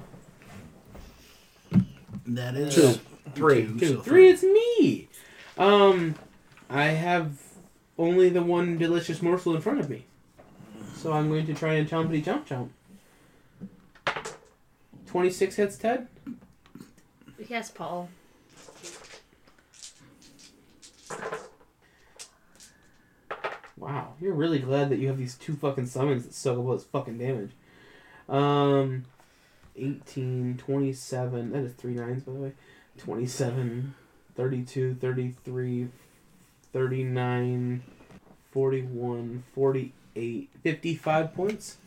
is 2. 3. 2. So 3. It's me. I have only the one delicious morsel in front of me, so I'm going to try and chompity chomp. 26 hits, Ted. Yes, Paul. Wow, you're really glad that you have these 2 fucking summons that soak up all this fucking damage. 18, 27, that is 3 9s by the way. 27, 32, 33, 39, 41, 48, 55 points.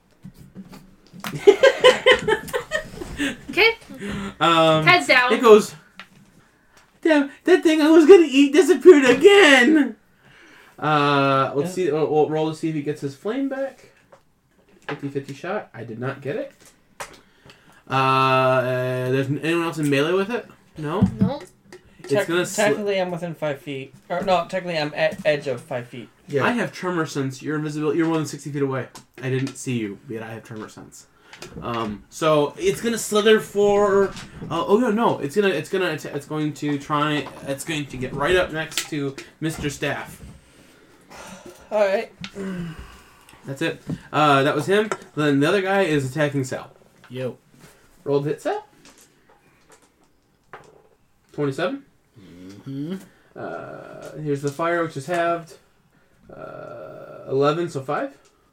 Okay. Ted's down. It goes, damn, that thing I was gonna eat disappeared again! Let's see, we'll roll to see if he gets his flame back. 50-50 shot. I did not get it. There's anyone else in melee with it? No? Nope. It's gonna technically, I'm within 5 feet. Or no, technically, I'm at edge of 5 feet. Yeah. I have tremor sense. You're invisible. You're more than 60 feet away. I didn't see you, yet I have tremor sense. So it's gonna slither for. It's going to get right up next to Mr. Staff. All right. That's it. That was him. Then the other guy is attacking Sal. Yo. Rolled hit Sal. 27. Mm-hmm. Here's the fire, which is halved. 11, so 5.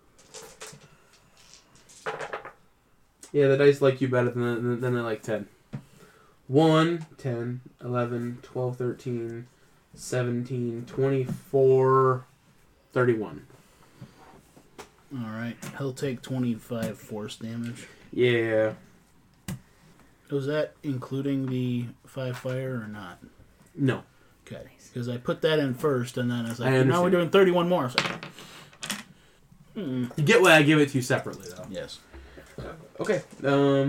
Yeah, the dice like you better than they like 10. 1, 10, 11, 12, 13, 17, 24, 31. Alright. He'll take 25 force damage. Yeah. Was that including the 5 fire or not? No. Okay. Because I put that in first, and then I was like, I now understand. we're doing 31 more. So, You get why I give it to you separately, though. yes. Okay. Roll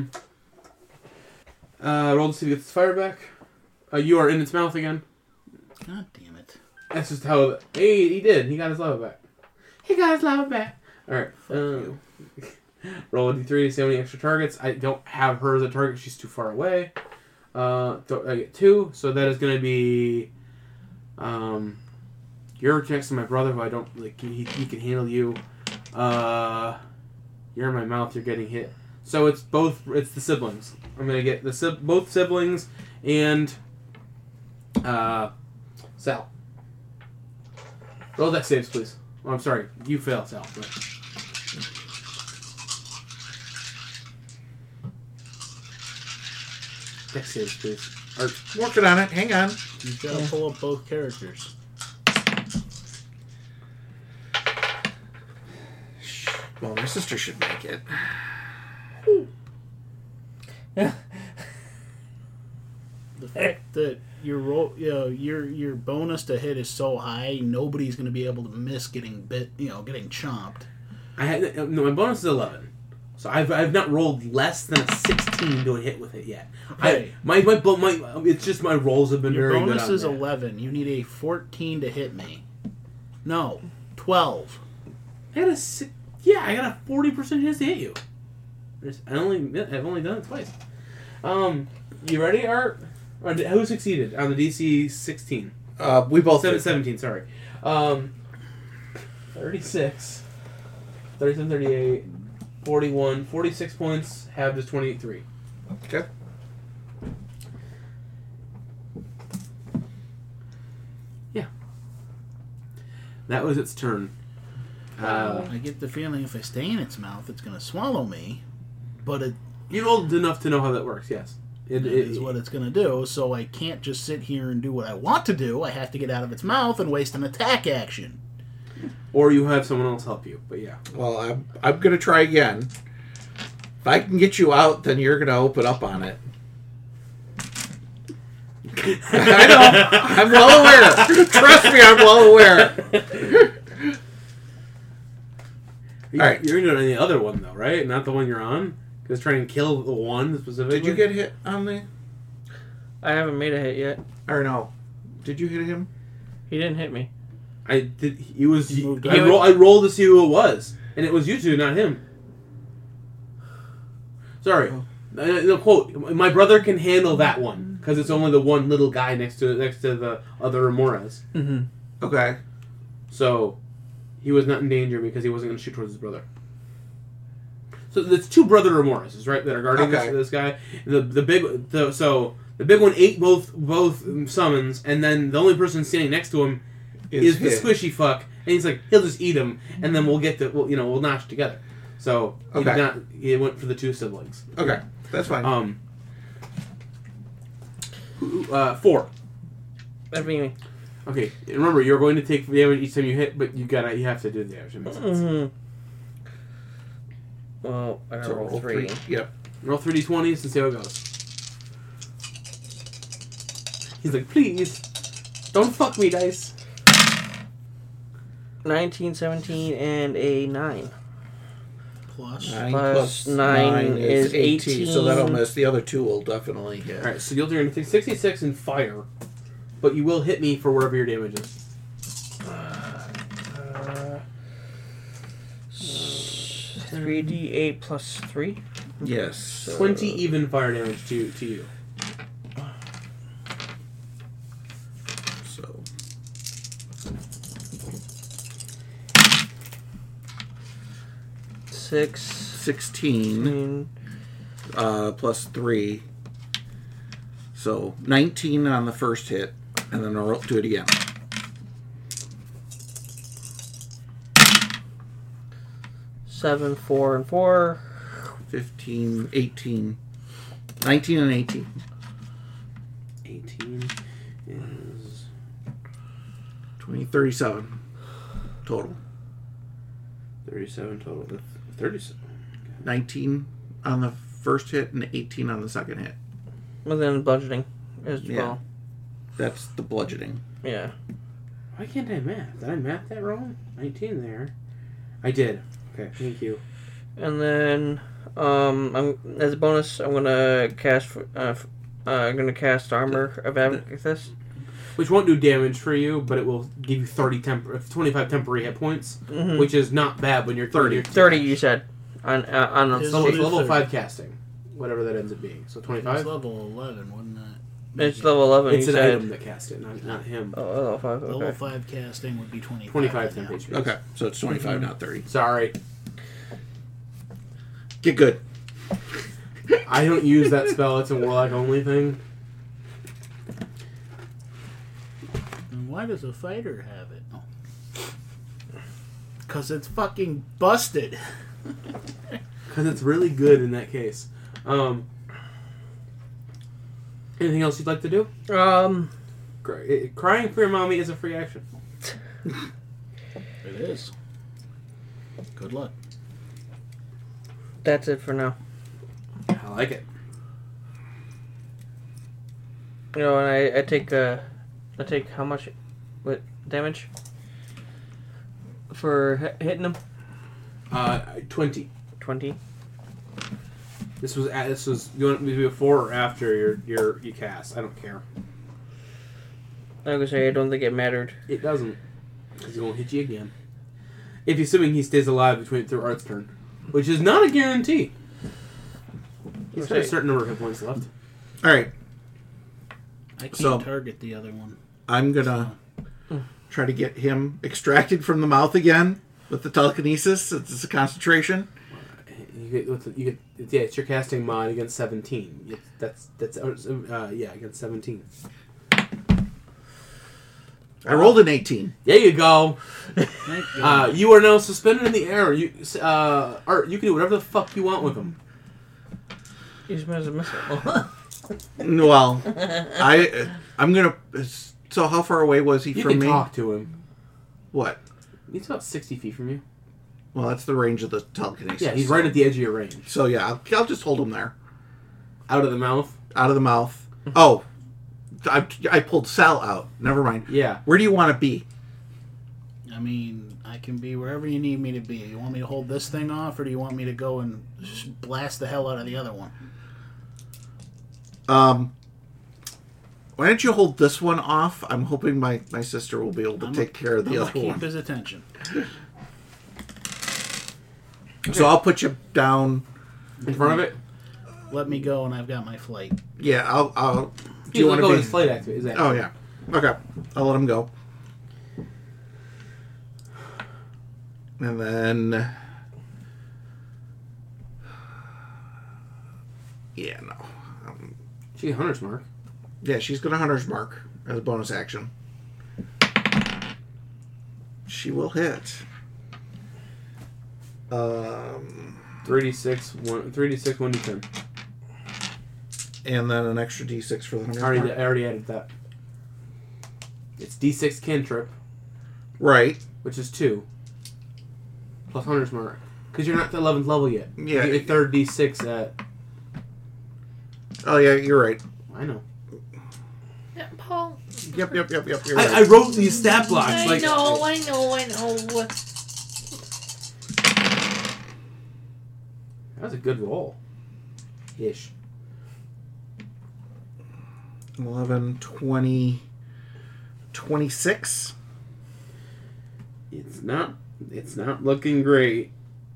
to see if it gets its fire back. You are in its mouth again. God damn it. That's just how... Hey, he did. He got his lava back. Alright. Roll a d3 to see how many extra targets. I don't have her as a target. She's too far away. I get 2. So that is going to be... you're next to my brother, who I don't... like. He can handle you. You're in my mouth. You're getting hit. So it's both... It's the siblings. I'm going to get both siblings and... Sal. Roll dex saves, please. Oh, I'm sorry. You fail, Sal. But... Dex saves, please. Working on it. Hang on. You've got to pull up both characters. Well, my sister should make it. The fact that your roll, your bonus to hit is so high, nobody's going to be able to miss getting getting chomped. My bonus is 11, so I've not rolled less than a 16 to a hit with it yet. Okay. It's just my rolls have been Your very good. bonus on is that. 11. You need a 14 to hit me. No, 12. I got a 40% chance to hit you. I've only done it twice. You ready, Art? Or who succeeded on the DC 16? We both did. 17, sorry. 36, 37, 38, 41, 46 points, halved is 28-3. Okay. Yeah. That was its turn. I get the feeling if I stay in its mouth, it's going to swallow me. But it You rolled enough to know how that works, yes. It is what it's going to do, so I can't just sit here and do what I want to do. I have to get out of its mouth and waste an attack action. Or you have someone else help you, but yeah. Well, I'm going to try again. If I can get you out, then you're going to open up on it. I know. I'm well aware. Trust me, I'm well aware. All right. You're doing the other one, though, right? Not the one you're on? Because trying to kill the one specifically. Did you get hit on the? I haven't made a hit yet. Or no? Did you hit him? He didn't hit me. I did. He was. You moved I, on. I rolled to see who it was, and it was you two, not him. Sorry. No quote. My brother can handle that one because it's only the one little guy next to the other Remoras. Mm-hmm. Okay. So he was not in danger because he wasn't going to shoot towards his brother. So there's two brother Remoras, right, that are guarding Okay. this guy. The big one ate both summons, and then the only person standing next to him is the hit. squishy fuck, and he's like, he'll just eat him, and then we'll notch together. So Okay. he went for the two siblings. Okay. That's fine. 4. That'd be me. Okay, remember you're going to take damage each time you hit, but you have to do the damage. It makes sense. Mm-hmm. Well, I gotta roll 3. Yep. Roll 3d20s and see how it goes. He's like, please, don't fuck me, dice. 19, 17, and a 9. Plus. 9 Plus 9 is 18. So that'll miss. The other 2 will definitely hit. Alright, so you'll do anything 66 in fire, but you will hit me for whatever your damage is. 3d8 plus 3. Yes. 20 even fire damage to you. So. Six. 16 plus 3. So 19 on the first hit, and then I'll do it again. 7, 4, and 4. 15, 18. 19 and 18. 18 is 20, 37 total. 37 total. 37. 19 on the first hit and 18 on the second hit. And then budgeting as Yeah. well. That's the bludgeoning. Yeah. Why can't I math? Did I math that wrong? 19 there. I did. Okay, thank you. And then, I'm as a bonus, I'm gonna cast armor of Abacus. Which won't do damage for you, but it will give you 25 temporary hit points, Mhm. which is not bad when you're 30. 30, you said, on a Is Level, it level 30? 5 casting, whatever that ends up being. So It's 25. level 11, wasn't it? It's level 11. It's you an said. item that cast it, not him. Oh, level 5. Okay. Level 5 casting would be 25. 25 now. temp HP. Okay, so it's 25, not 30. Sorry, Get good. I don't use that spell. It's a warlock only thing. And why does a fighter have it? Oh. Because it's fucking busted. Because it's really good in that case. Anything else you'd like to do? Crying for your mommy is a free action. It is. Good luck. That's it for now. I like it. You know, and I take how much with damage for hitting him? 20. 20. This was you want me to do before or after you cast? I don't care. I was gonna say I don't think it mattered. It doesn't, because he won't hit you again. If assuming he stays alive through Art's turn, which is not a guarantee. He's got a certain number of hit points left. All right, I can't So- target the other one. I'm gonna try to get him extracted from the mouth again with the telekinesis. It's a concentration. It's your casting mod against 17. That's against 17. I rolled an 18. There you go. Thank God. You are now suspended in the air. Art, you can do whatever the fuck you want with him. He's as a missile. Well, I'm gonna. So how far away was he You from can me? talk to him. What? He's about 60 feet from you. Well, that's the range of the telekinesis. Yeah, he's right at the edge of your range. So yeah, I'll just hold him there, Out of the mouth. out of the mouth. Oh, I pulled Sal out. Never mind. Yeah. Where do you want to be? I mean, I can be wherever you need me to be. You want me to hold this thing off, or do you want me to go and blast the hell out of the other one? Why don't you hold this one off? I'm hoping my sister will be able to take care of the other keep one. his attention. So I'll put you down In front of it? Let me go, and I've got my flight. Yeah, I'll. Do you want to go his flight activate? Is that? Oh yeah. Okay. I'll let him go. And then. Yeah, no. She hunter's mark. Yeah, she's going to Hunter's Mark as a bonus action. She will hit. 3d6, 1d10. And then an extra d6 for the Hunter's I Mark. already added that. It's d6 cantrip, Right. which is 2. Plus hunter's mark. Because you're not at the 11th level yet. Yeah. You get your third d6 at... Oh, yeah, you're right. I know. Yeah, Paul. Yep, you're right. I wrote these stat blocks. I like know. That was a good roll. Ish. 11, 20, 26. It's not looking great.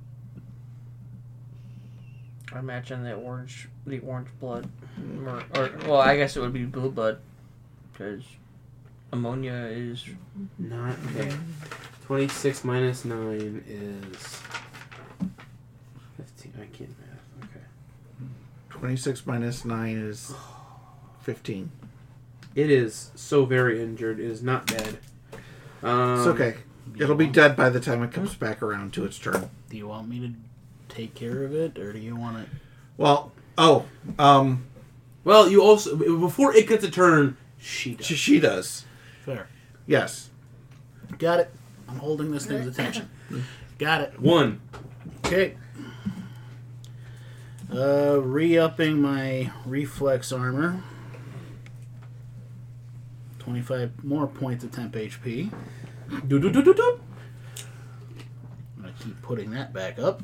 I imagine the orange blood, or well, I guess it would be blue blood, because ammonia is Not okay. 26 minus 9 is 15. I can't math. Okay. 26 minus 9 is 15. It is so very injured. It is not dead. It's okay. It'll be dead by the time it comes back around to its turn. Do you want me to take care of it, or do you want it? Well, Well, you also before it gets a turn, she does. she does. Fair. Yes. Got it. I'm holding this thing's attention. Got it. 1. Okay. Re-upping my reflex armor. 25 more points of temp HP. Do. I'm gonna keep putting that back up.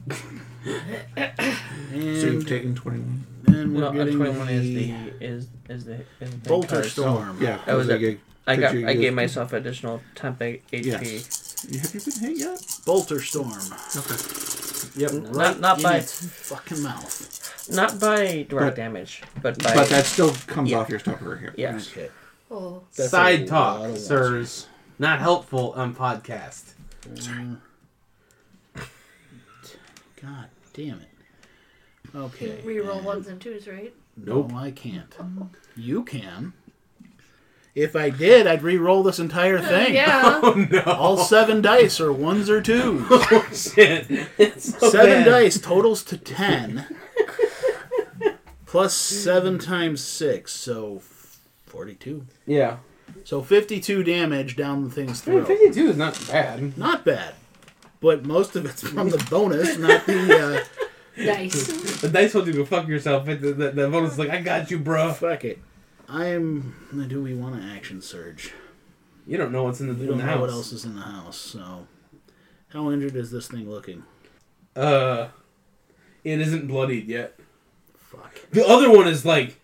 And So you've taken 21. then we're no, getting 21 the is the Bolter card. Storm. Yeah. That was it. I Picture gave you- myself additional temp HP. Yes. Have you been hit yet? Bolter Storm. Okay. Yep. Not in by its fucking mouth. not by direct But- damage, but by But that still comes Yeah. off your stuff right here. yes. Okay. Oh. That's a Side lot talk, of sirs. Not helpful on podcast. God damn it. Okay. Reroll 1s and 2s, right? Nope. No, I can't. You can. If I did, I'd re-roll this entire thing. Yeah. Oh no! All 7 dice are 1s or 2s. Oh shit! It's so 7 bad. dice totals to 10. Plus 7 times 6, so 42. Yeah. So 52 damage down the thing's throat. 52 is not bad. Not bad. But most of it's from the bonus, not the... Nice. The dice told you to go fuck yourself. The bonus is like, I got you, bro. Fuck it. Do we want an action surge? You don't know what's in We the don't know house. what else is in the house, so... How injured is this thing looking? It isn't bloodied yet. Fuck. The other one is like,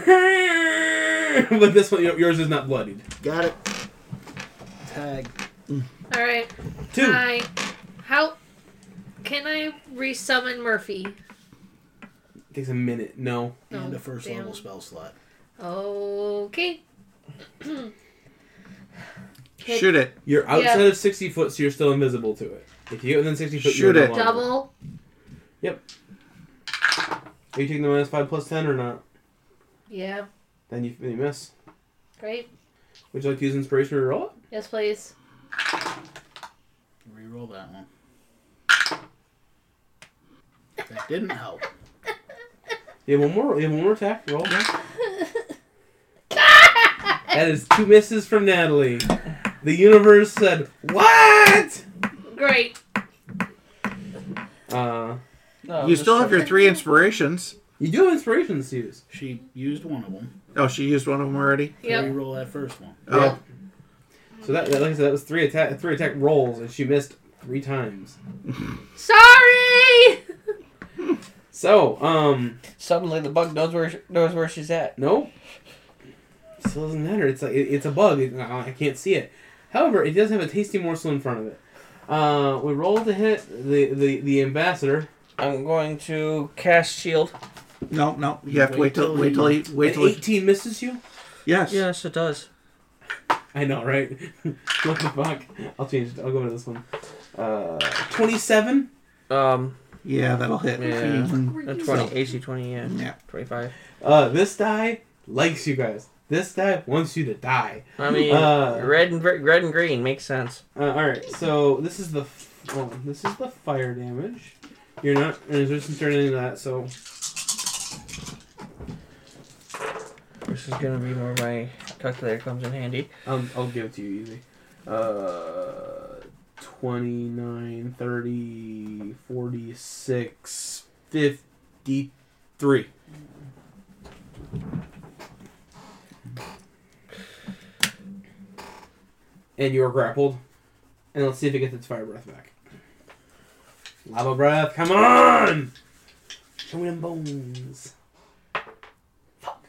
but this one, yours is not bloodied. Got it. Tag. Alright. 2. How can I resummon Murphy? Takes a minute. No. And Oh, a first damn. level spell slot. Okay. Hit Shoot it. You're outside Yeah. of 60 foot, so you're still invisible to it. If you get within 60 foot, Shoot you're it. no longer. double. Yep. Are you taking the -5 plus 10 or not? Yeah. Then you miss. Great. Would you like to use inspiration to roll it? Yes, please. Reroll that one. That didn't help. You have one more attack. Roll. That is 2 misses from Natalie. The universe said, "What?" Great. You still have your 3 inspirations. You do have inspirations to use. She used one of them. Oh, she used one of them already? Yep. Reroll that first one. Oh. So that like I said, that was three attack rolls, and she missed 3 times. Sorry! So, Suddenly the bug knows where she's at. nope. Still doesn't matter. It's like it's a bug. I can't see it. However, it does have a tasty morsel in front of it. We roll to hit the ambassador. I'm going to cast shield. No. You have to wait till An 18 misses you. Yes. Yes, it does. I know, right? What the fuck? I'll change it. I'll go to this one. 27. Yeah, that'll hit. Yeah. Were A you 20, AC 20, yeah. Yeah. 25. This die likes you guys. This die wants you to die. I mean, red and green makes sense. All right, so this is the fire damage. You're not resistant to any of that, so This is gonna be where my calculator comes in handy. I'll give it to you easy. 29, 30, 46, 53. And you are grappled. And let's see if it gets its fire breath back. Lava breath, come on! Show me them bones. Fuck.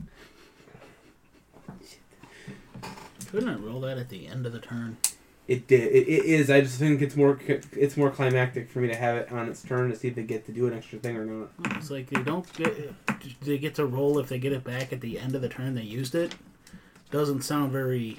Couldn't I roll that at the end of the turn? It did. It is. I just think it's more climactic for me to have it on its turn to see if they get to do an extra thing or not. It's like they get to roll if they get it back at the end of the turn they used it. Doesn't sound very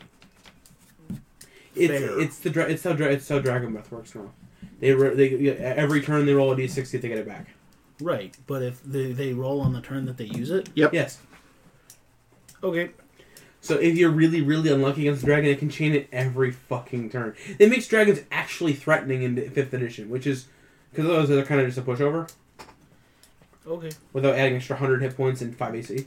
fair. It's how Dragon Breath works now. Every turn they roll a d60 if they get it back. Right, but if they roll on the turn that they use it? Yep. Yes. Okay. So if you're really, really unlucky against the dragon, it can chain it every fucking turn. It makes dragons actually threatening in 5th edition, which is... Because otherwise they're kind of just a pushover. Okay. Without adding extra 100 hit points and 5 AC.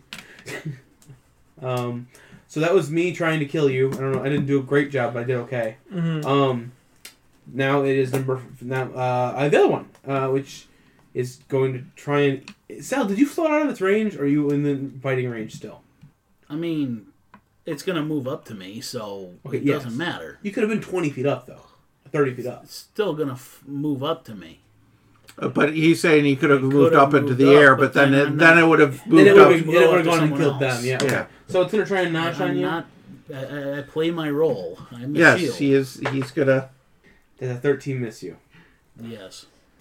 So that was me trying to kill you. I don't know. I didn't do a great job, but I did okay. Mm-hmm. Now it is the other one, which is going to try and... Sal, did you float out of its range, or are you in the fighting range still? I mean, it's going to move up to me, so it doesn't matter. You could have been 20 feet up, though. 30 feet up. It's still going to move up to me. But he's saying he could have moved could've up into moved the up, air, but but then then it would have Then moved it up. would have gone and someone killed else. them, yeah. Okay. Yeah. So it's going to try and notch on you? I play my role. I'm a Yes, shield. he is. He's gonna. Does a 13 miss you? Yes.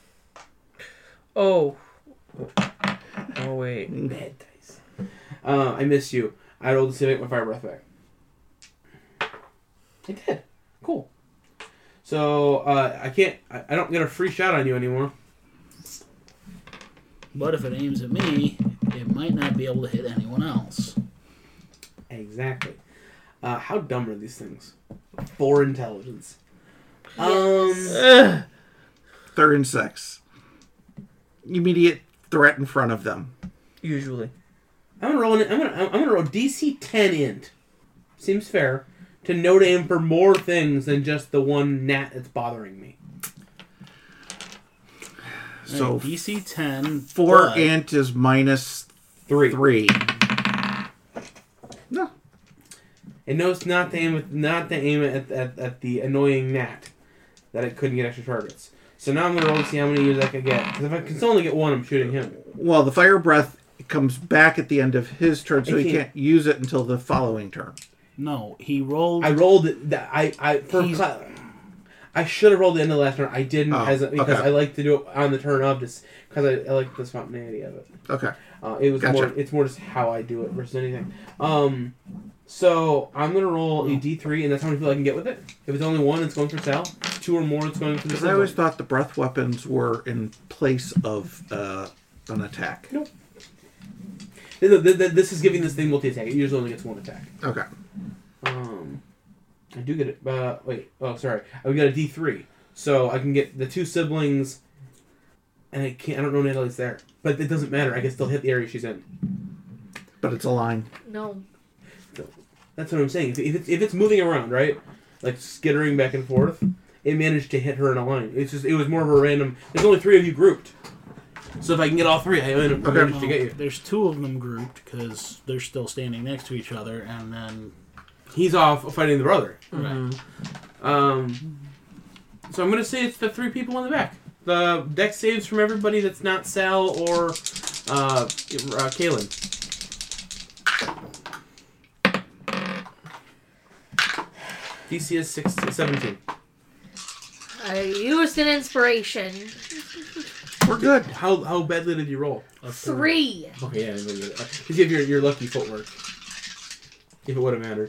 Oh, wait. Bad dice. I miss you. I rolled to see if I get my fire breath back. I did. Cool. So, I don't get a free shot on you anymore. But if it aims at me, it might not be able to hit anyone else. Exactly. How dumb are these things? 4 intelligence. They're insects. Immediate threat in front of them. Usually. I'm gonna roll DC 10 int. Seems fair. To note aim for more things than just the one gnat that's bothering me. So Right, DC 10. 4 but int is minus 3. 3. No. It knows not to aim at the annoying gnat, that it couldn't get extra targets. So now I'm gonna roll to see how many use I can get. Because if I can only get one, I'm shooting him. Well, the fire breath comes back at the end of his turn, so I he can't- can't use it until the following turn. No, he rolled. I rolled it. I should have rolled the end of the last turn. I didn't because okay. I like to do it on the turn of just because I like the spontaneity of it. Okay. It was Gotcha. more. It's more just how I do it versus anything. So I'm gonna roll a D3, and that's how many people I can get with it. If it's only 1, it's going for Sal. 2 or more, it's going for the. Because I always thought the breath weapons were in place of an attack. Nope. This is giving this thing multi-attack. It usually only gets 1 attack. Okay. I do get it. Wait. Oh, sorry. I got a D3, so I can get the 2 siblings, and I don't know Natalie's there, but it doesn't matter. I can still hit the area she's in. But it's a line. No. That's what I'm saying. If it's moving around, right, like skittering back and forth, it managed to hit her in a line. It was more of a random. There's only 3 of you grouped, so if I can get all 3, I managed to get you. There's 2 of them grouped because they're still standing next to each other, and then he's off fighting the brother. Mhm. So I'm gonna say it's the 3 people in the back. The dex saves from everybody that's not Sal or Kaylin. DC is 17. I used an inspiration. We're good. How badly did you roll? 3. Okay, yeah, because you have your lucky footwork. If it would have mattered.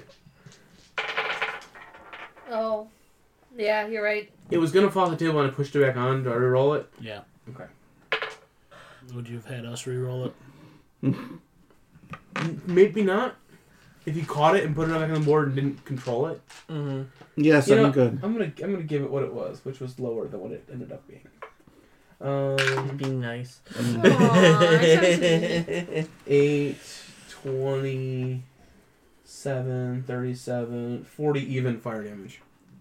Oh. Yeah, you're right. It was gonna fall off the table and I pushed it back on. Do I re-roll it? Yeah. Okay. Would you have had us re-roll it? Maybe not. If you caught it and put it back on the board and didn't control it. Mm-hmm. Yes, I'm good. I'm gonna give it what it was, which was lower than what it ended up being. Being nice. Aw, it's 8, 27, 37, 40 even fire damage.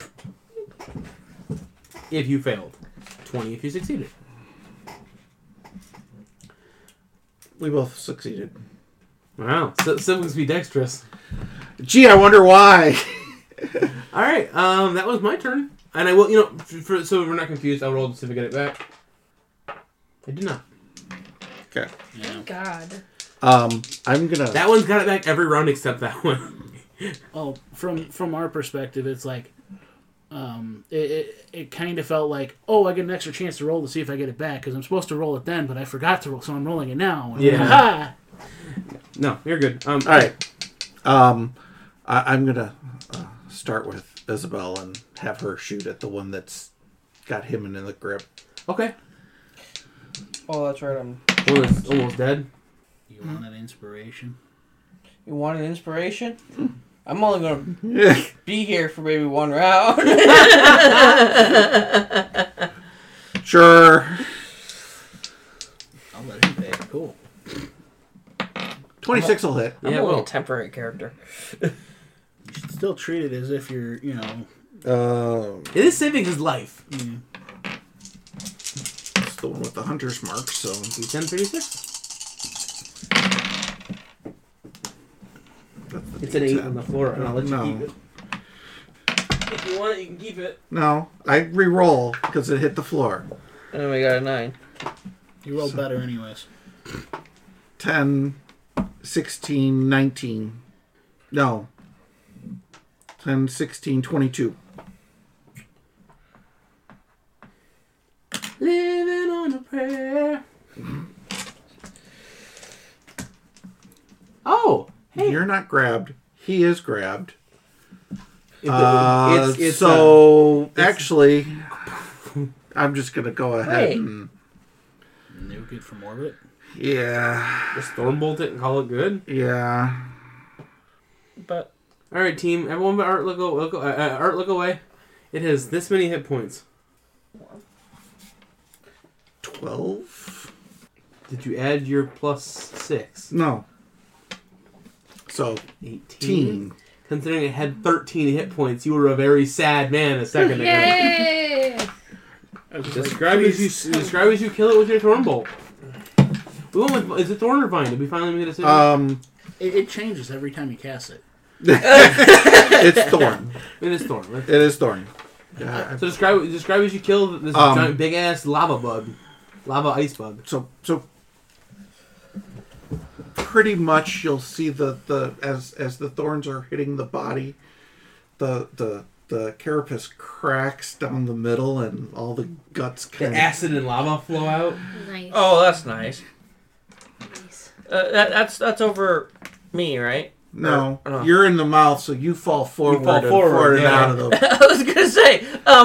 If you failed. 20 if you succeeded. We both succeeded. Wow. Siblings be dexterous. Gee, I wonder why. Alright, that was my turn. And I will, so we're not confused, I'll roll to see if I get it back. I did not. Okay. Yeah. God. I'm gonna. That one's got it back every round except that one. Oh, from our perspective, it's like, it kind of felt like, oh, I get an extra chance to roll to see if I get it back because I'm supposed to roll it then, but I forgot to roll, so I'm rolling it now. And Yeah. ha! No, you're good. All right. I'm gonna start with Isabel and have her shoot at the one that's got him in the grip. Okay. Oh, that's right. One is almost dead. You want an inspiration? You want an inspiration? I'm only gonna Yeah. be here for maybe 1 round. Sure. I'll let him pay. Cool. 26 will hit. I'm Yeah, only well. a temporary character. You should still treat it as if you're, It is saving his life. It's the one with the hunter's mark, so. D10 36. It's an 8 on the floor, and I'll let you keep it. If you want it, you can keep it. No, I re-roll because it hit the floor. And then we got a 9. You rolled better anyways. 10, 16, 19. No. 10, 16, 22. Living on a prayer. Oh, hey. You're not grabbed. He is grabbed. Actually, I'm just going to go ahead Wait. and... Nuke it from orbit? Yeah. Just Stormbolt it and call it good. Yeah. But All right, team. Everyone but Art, look away. It has this many hit points. 12? Did you add your +6? No. So, 18. Considering it had 13 hit points, you were a very sad man a second ago. Yay! Describe as you kill it with your Thornbolt. We went with, is it Thorn or Vine? Did we finally make a decision? It changes every time you cast it. It's Thorn. It is Thorn. It is Thorn. Yeah. So describe as you kill this giant big ass lava bug, lava ice bug. So pretty much you'll see as the thorns are hitting the body, the carapace cracks down the middle and all the guts The kind of acid and lava flow out. Nice. oh, that's nice. Nice. That's over me, right? No, Or- you're in the mouth, so you fall forward. fall and forward, yeah. out of the. I was gonna say,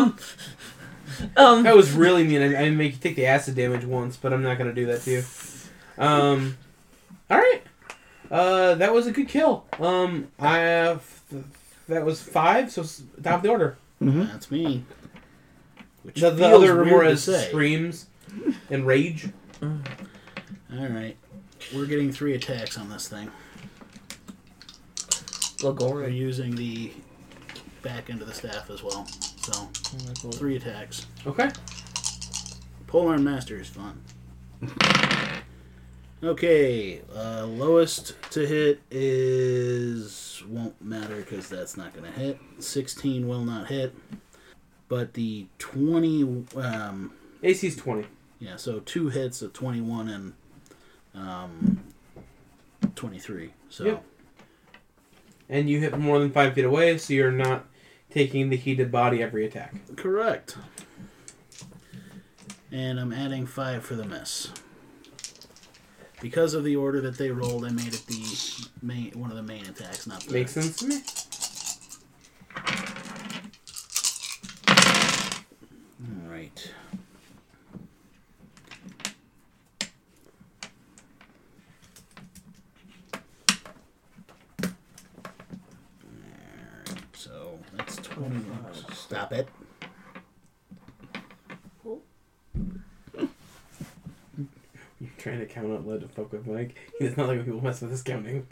That was really mean. I make you take the acid damage once, but I'm not gonna do that to you. All right. That was a good kill. That was 5, so top of the order. Mm-hmm. That's me. Which The feels other weird more to as say. screams and rage. All right. We're getting 3 attacks on this thing. We're Lagori. using the back end of the staff as well. So, 3 attacks. Okay. Polearm Master is fun. Okay, lowest to hit won't matter because that's not going to hit. 16 will not hit. But the 20... AC's 20. yeah, so 2 hits at 21 and 23. So Yep. And you hit more than 5 feet away, so you're not taking the heated body every attack. correct. And I'm adding 5 for the miss. Because of the order that they rolled, I made it one of the main attacks, not the... Makes sense to me. Alright. So that's 20. Stop it. You're trying to count out loud to fuck with Mike. It's not like when people mess with his counting.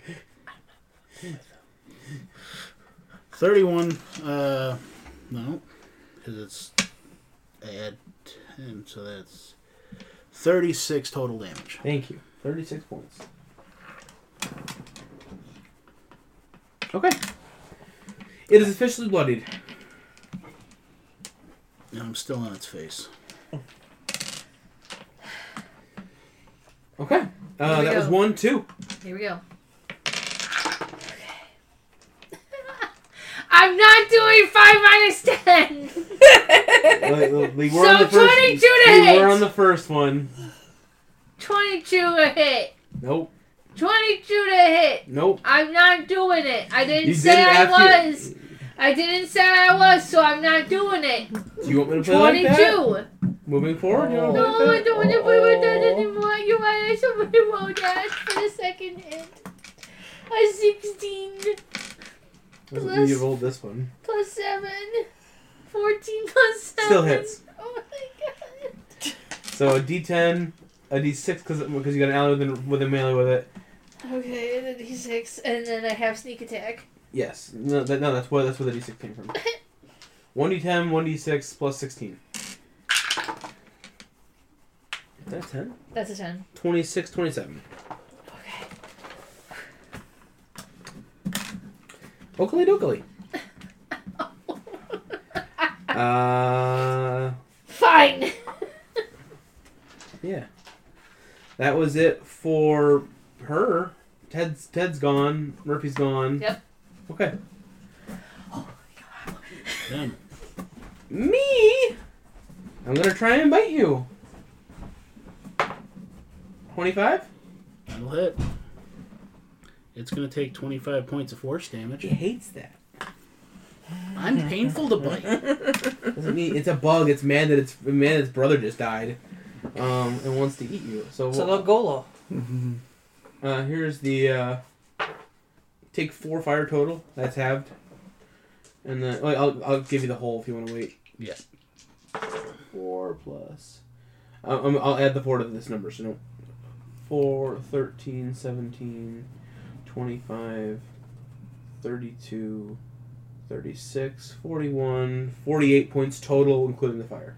31. No. Because it's... add 10, so that's 36 total damage. Thank you. 36 points. Okay. It is officially bloodied. And I'm still on its face. Okay. we That was go. 1, 2. Here we go. I'm not doing 5 minus 10. We were So on the first, 22 to we hit. were on the first one. 22 to hit. Nope. 22 to hit. Nope. I'm not doing it. I didn't You say didn't I have to- was. I didn't say I was, so I'm not doing it. Do you want me to play 22. like that? Moving forward? You want to No, play I like don't want to play with that anymore. You might have somebody roll that for the second hit. A 16 that? You rolled this one. plus 7. 14 plus 7. Still hits. Oh my god. So a D10, a D6 because you got an ally with a melee with it. Okay, and then D6, and then I have sneak attack. Yes. No, that's where the D6 came from. 1D10, 1D6 plus 16. Is that 10? That's a 10. 26, 27. Okay. Oakley dokley. Fine. Yeah. That was it for her. Ted's gone. Murphy's gone. Yep. Okay. Done. Me? I'm gonna try and bite you. 25? That'll hit. It's going to take 25 points of force damage. He hates that. I'm painful to bite. Doesn't mean it's a bug. It's mad that its brother just died, and wants to eat you. So So the Golo. here's the take 4 fire total. That's halved, and then I'll give you the whole if you want to wait. Yeah. 4 plus. I'll add the 4 to this number. So no. 4, 13, 17, 25, 32, 36, 41, 48 points total, including the fire.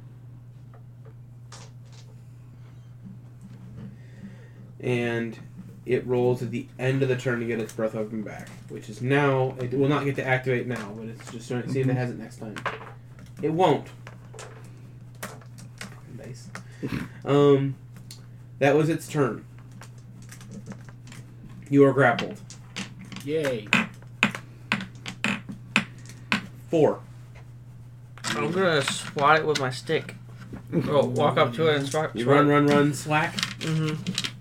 And it rolls at the end of the turn to get its breath weapon back, which is now. It will not get to activate now, but it's just trying to see if it has it next time. It won't. Fucking dice. That was its turn. You are grappled. Yay. 4. I'm gonna swat it with my stick. Or walk up to it and swat. You run, slack. Mm-hmm.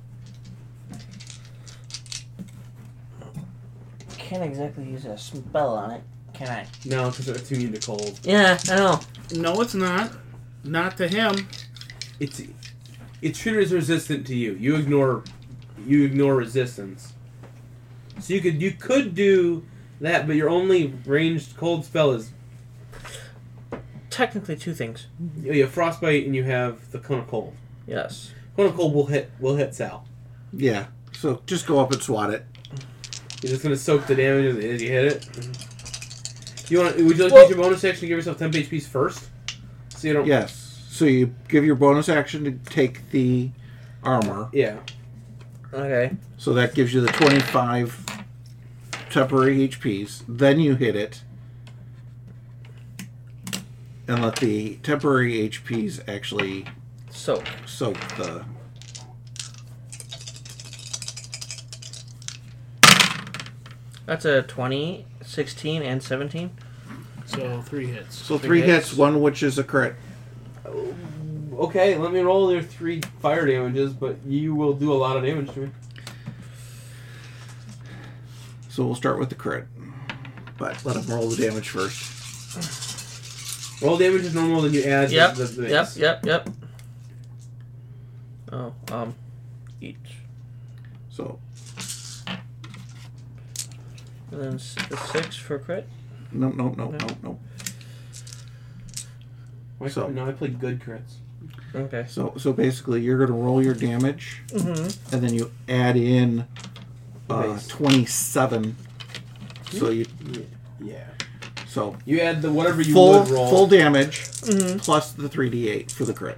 Can't exactly use a spell on it, can I? No, because it's immune to cold. Yeah, I know. No, it's not. Not to him. It's treated as resistant to you. You ignore resistance. So you could do that, but your only ranged cold spell is Technically 2 things. you have frostbite and you have the cone of cold. Yes. Cone of cold will hit Sal. Yeah. So just go up and swat it. You're just gonna soak the damage as you hit it. Would you like to use your bonus action to give yourself 10 HPs first? So you don't. Yes. So you give your bonus action to take the armor. Yeah. Okay. So that gives you the 25 temporary HPs. Then you hit it. And let the temporary HPs actually So, soak the... that's a 20, 16, and 17. So 3 hits. So 3 hits, 1 which is a crit. Okay, let me roll your 3 fire damages, but you will do a lot of damage to me. So we'll start with the crit. But let him roll the damage first. Roll damage is normal, then you add Yep. the base. Yep. Oh, each. So, And then the 6 for crit. no. So- No, I played good crits. Okay. So basically, you're going to roll your damage, Mm-hmm. and then you add in Base. 27. So you Yeah. so You add the whatever you full would roll. full damage Mm-hmm. plus the 3d8 for the crit.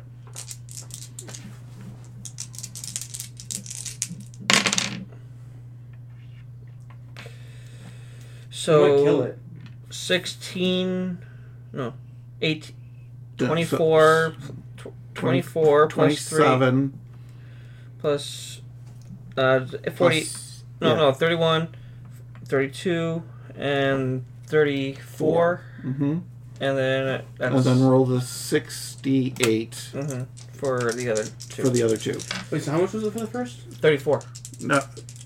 So You might kill it. 16, no, 8, So- 24, 24 plus 3 27 plus 40, plus, yeah. no, 31, 32, and 34, Mm-hmm. and then that's And then roll the 68 for the other 2. for the other 2. Wait, so how much was it for the first? 34. No.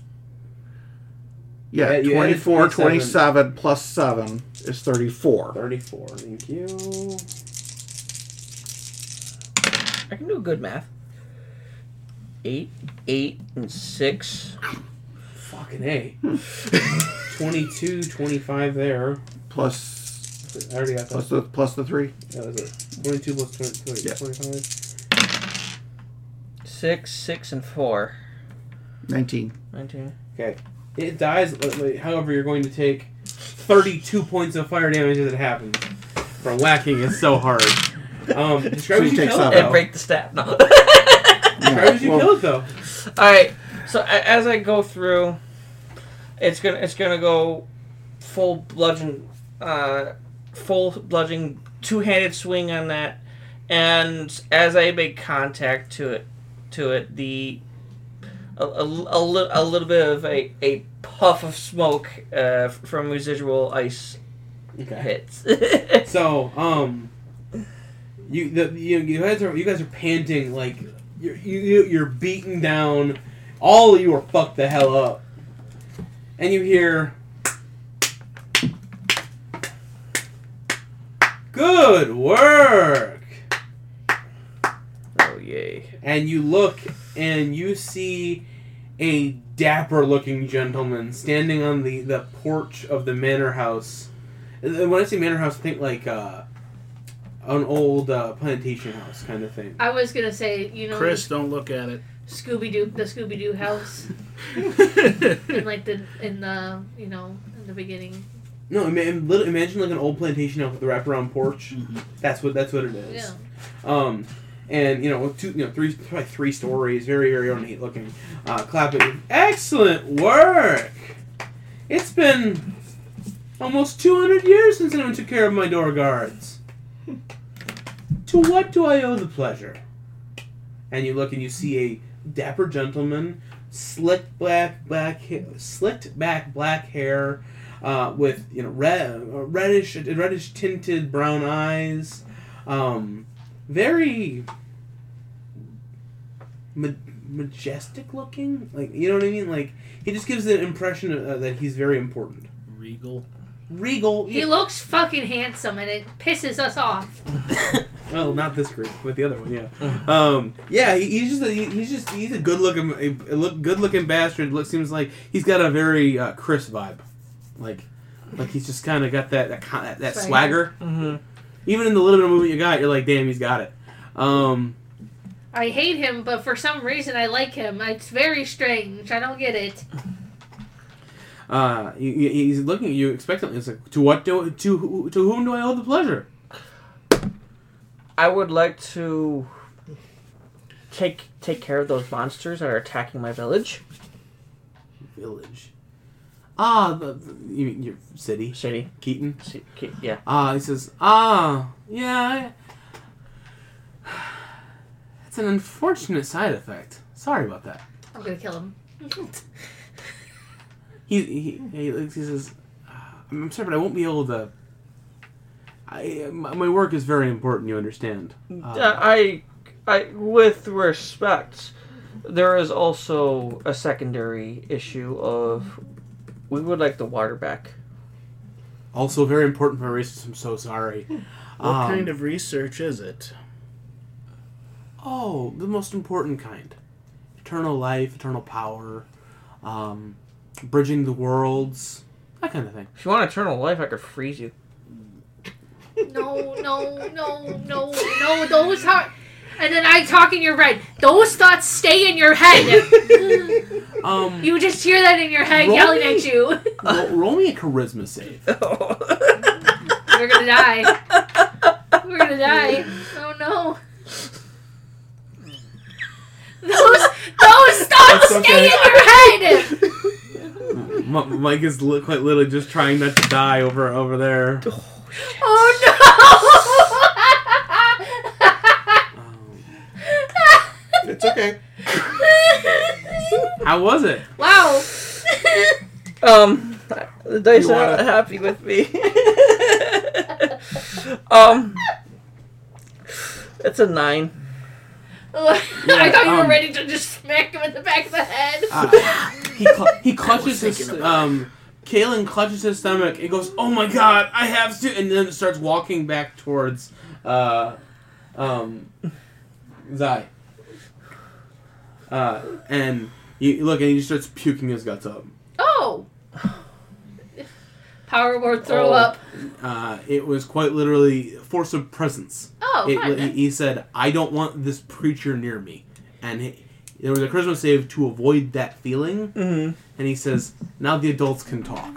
Yeah, Yeah, you added 24, 27. 27 plus 7 is 34. 34. Thank you. I can do good math. 8, and 6. Fucking A. 22, 25 there. Plus, I already got that. plus the 3. That was it. 22 plus 20, Yeah. 25. 6, and 4. 19. 19. Okay. It dies, however, you're going to take 32 points of fire damage as it happens. From whacking is so hard. Describe So as you you take kill it, 7. though. And break the stat. No. Describe as you Well, kill it, though. Alright, so as I go through, it's gonna go full bludgeon, two-handed swing on that, and as I make contact to it, a little bit of a puff of smoke from residual ice Okay. hits. So, you guys are panting like you're beaten down. All of you are fucked the hell up, and you hear, "Good work!" Oh yay! And you look, and you see a dapper-looking gentleman standing on the porch of the manor house. When I say manor house, think like an old plantation house kind of thing. I was gonna say, Chris, don't look at it. the Scooby Doo house, in the beginking. No, imagine like an old plantation house with a wraparound porch. Mm-hmm. That's what it is. Yeah. And probably 3 stories, very very ornate looking. Clapping, excellent work. It's been almost 200 years since anyone took care of my door guards. To what do I owe the pleasure? And you look and you see a dapper gentleman, slicked back black hair, with reddish tinted brown eyes, very majestic looking. Like, you know what I mean? Like, he just gives the impression that he's very important. Regal. He looks fucking handsome, and it pisses us off. Well, not this group, but the other one, yeah. He's a good looking bastard. Seems like he's got a very Chris vibe, like he's just kind of got that swagger. Mm-hmm. Even in the little bit of movement you got, you're like, damn, he's got it. I hate him, but for some reason I like him. It's very strange. I don't get it. He's looking at you expectantly. It's like, to whom do I owe the pleasure? I would like to take care of those monsters that are attacking my village. Village. You mean your city? City. Keaton? Yeah. He says, yeah. It's an unfortunate side effect. Sorry about that. I'm gonna kill him. He says, I'm sorry, but I won't be able to. My work is very important. You understand? I, with respect, there is also a secondary issue of we would like the water back. Also very important for reasons. I'm so sorry. What kind of research is it? Oh, the most important kind. Eternal life, eternal power, bridging the worlds, that kind of thing. If you want eternal life, I could freeze you. No, those are... And then I talk in your head. Those thoughts stay in your head. You just hear that in your head yelling at you. Roll me a charisma save. We're gonna die. We're gonna die. Oh no. Those thoughts stay in your head! Mike is quite literally just trying not to die over there. Oh no! It's okay. How was it? Wow. The dice are not happy with me. It's a 9. I thought you were ready to just smack him in the back of the head. He clutches his Kalen clutches his stomach and goes, "Oh my god, I have to!" And then starts walking back towards Zai. And you look, and he just starts puking his guts up. Oh. Power word throw up. It was quite literally force of presence. Oh, He said, "I don't want this preacher near me," and there was a charisma save to avoid that feeling. Mm-hmm. And he says, "Now the adults can talk."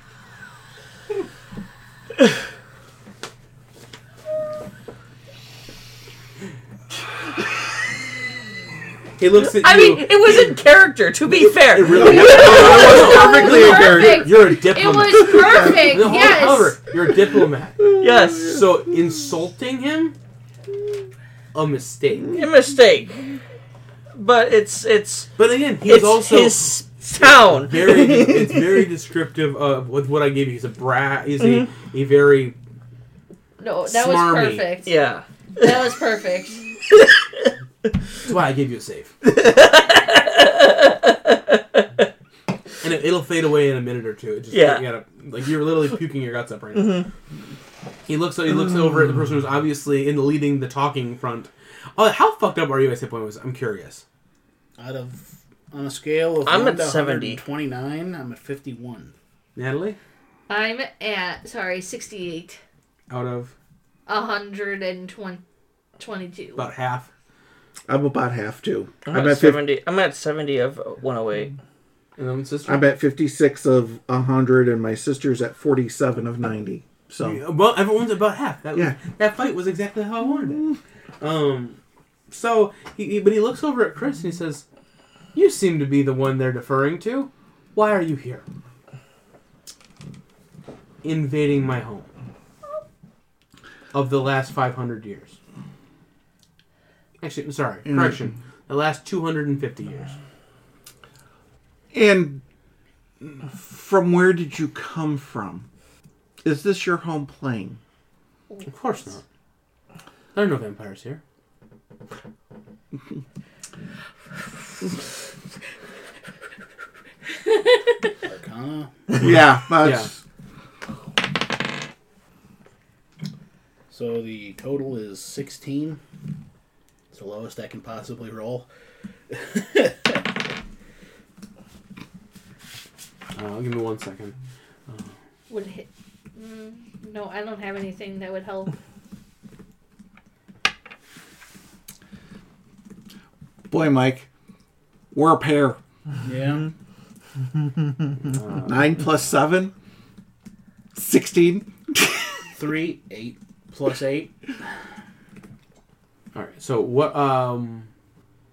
He looks at you. I mean, it was in character, to be fair. It really was perfectly in character. You're a diplomat. It was perfect, yes. However, you're a diplomat. Yes. So insulting him, a mistake. A mistake. But it's. But again, he's also his town. It's very descriptive of with what I gave you. He's a brat. He's a very. No, that smarmy. was perfect. Yeah. That was perfect. That's why I gave you a save. And it'll fade away in a minute or two. It just, yeah. You're literally puking your guts up right now. Mm-hmm. He looks over at the person who's obviously leading the talking front. Oh, how fucked up are you at hit point? I'm curious. On a scale of I'm 1 at to 70. 129, I'm at 51. Natalie? I'm at 68. Out of 122. about half. I'm about half too. I'm at 70. I'm at 70 of 108. And then sister? I'm at 56 of 100, and my sister's at 47 of 90. So well, everyone's about half. That fight was exactly how I wanted it. So he looks over at Chris and he says, "You seem to be the one they're deferring to. Why are you here? Invading my home. Of the last 500 years. Actually, I'm sorry. Correction. The last 250 years. And from where did you come from? Is this your home plane?" Of course not. There are no vampires here. Arcana. Yeah, that's... So the total is 16. It's the lowest I can possibly roll. Give me 1 second. Would hit. No, I don't have anything that would help. Boy, Mike, we're a pair. Yeah. 9 plus 7? 16? 3, 8 plus 8. Alright, so what,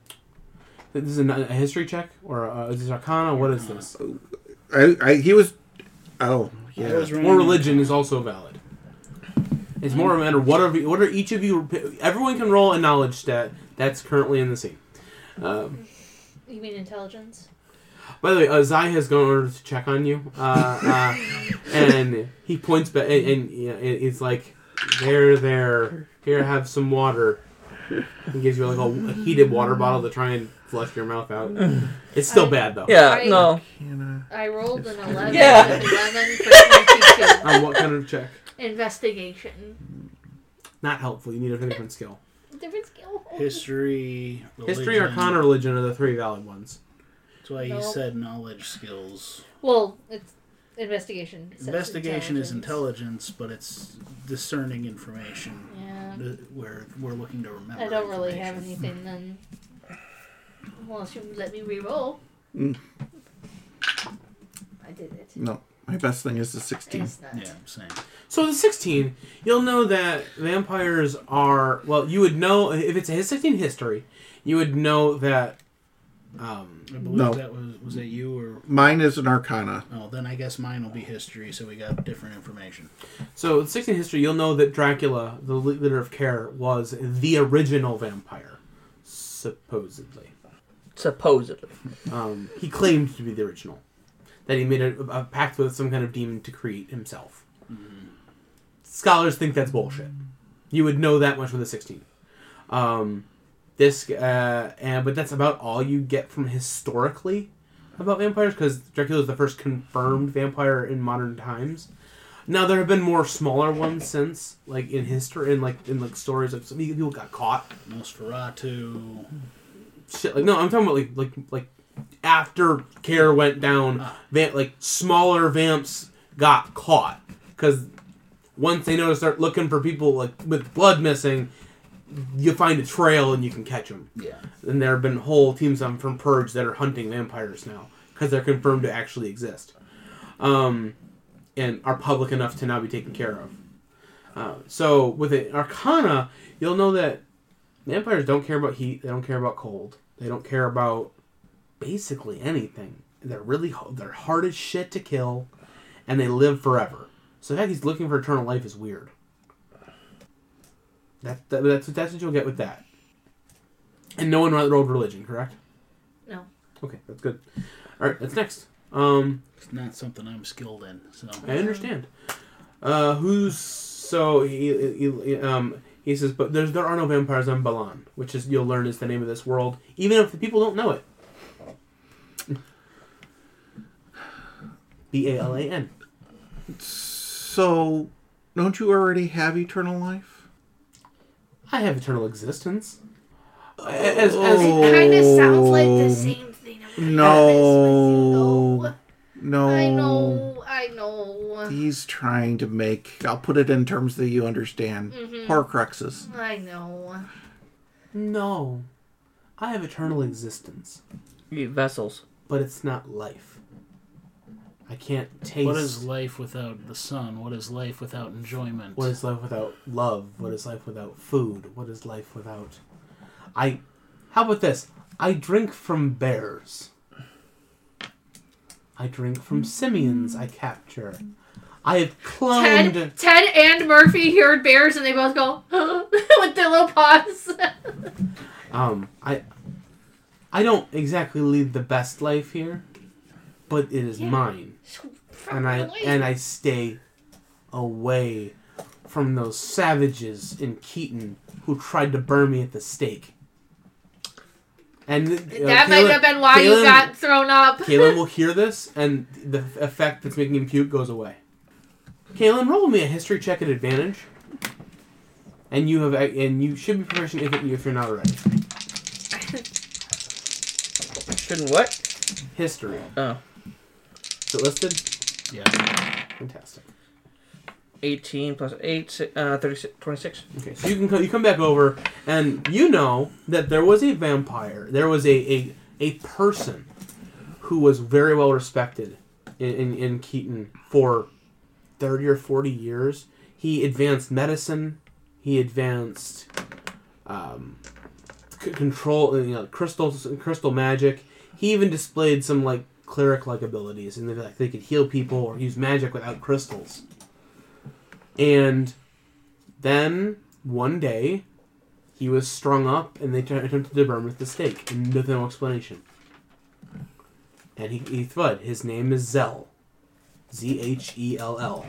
This is a history check? Or is this Arcana? What is this? He was. Oh, yeah. I was running- Or religion is also valid. It's more a matter of what are each of you... Everyone can roll a knowledge stat. That's currently in the scene. You mean intelligence? By the way, Zai has gone over to check on you. And he points back, and it's like, there. Here, have some water. He gives you like a heated water bottle to try and flush your mouth out. It's still bad, though. Yeah, Right. no. I rolled an 11. Yeah. 11 for 22. On what kind of check? Investigation. Not helpful. You need a different skill. Different skill. History, religion. History, Arcana, religion are the 3 valid ones. That's why you Nope. said knowledge skills. Well, it's investigation. It says Investigation is intelligence, but it's discerning information. Yeah. We're looking to remember. I don't really have information. anything then. Unless you let me re-roll. Mm. I did it. No, my best thing is the 16. It's not. Yeah, I'm saying. So the 16, you'll know that vampires are... Well, you would know... If it's a 16 history, you would know that... I believe No. that was that you or Mine is an Arcana. oh then I guess mine will be history, so we got different information. So, in 16 history, you'll know that Dracula, the leader of Care, was the original vampire. Supposedly. Supposedly. He claimed to be the original. That he made a pact with some kind of demon to create himself. Scholars think that's bullshit. You would know that much with a 16. But that's about all you get from historically about vampires, because Dracula is the first confirmed vampire in modern times. Now there have been more smaller ones since, like in history, in stories of some people got caught. Nosferatu. Shit, no, I'm talking about like after Care went down, smaller vamps got caught because once they know to start looking for people with blood missing, you find a trail and you can catch them. Yeah. And there have been whole teams from Purge that are hunting vampires now because they're confirmed to actually exist, and are public enough to now be taken care of. So with it, Arcana, you'll know that vampires don't care about heat. They don't care about cold. They don't care about basically anything. They're hard as shit to kill, and they live forever. So the fact he's looking for eternal life is weird. That's what you'll get with that. And no one rolled religion, correct? No. Okay, that's good. All right, that's next. It's not something I'm skilled in, so. I understand. He says, but there are no vampires on Balan, which is you'll learn is the name of this world, even if the people don't know it. Balan. So, don't you already have eternal life? Oh. I have eternal existence. It kind of sounds like the same thing. No. No. I know. He's trying to make, I'll put it in terms that you understand, Horcruxes. I know. No. I have eternal existence. You eat vessels. But it's not life. I can't taste... What is life without the sun? What is life without enjoyment? What is life without love? What is life without food? What is life without... How about this? I drink from bears. I drink from simians I capture. I have cloned... Ted and Murphy heard bears and they both go with their little paws. I don't exactly lead the best life here, but it is mine. And I stay away from those savages in Keaton who tried to burn me at the stake. And that might have been why you got thrown up. Kaylin will hear this, and the effect that's making him puke goes away. Kaylin, roll me a history check at advantage, and you should be proficient if you're not already. Shouldn't what? History. Oh. Is it listed? Yeah. Fantastic. 18 plus 8, 36, 26. Okay, so you come back over, and you know that there was a vampire. There was a person who was very well respected in Keaton for 30 or 40 years. He advanced medicine. He advanced control, crystal magic. He even displayed some like cleric-like abilities, and they could heal people or use magic without crystals. And then one day, he was strung up, and they attempted to burn him with the stake, and with no explanation. And he fled. His name is Zell. Zhell.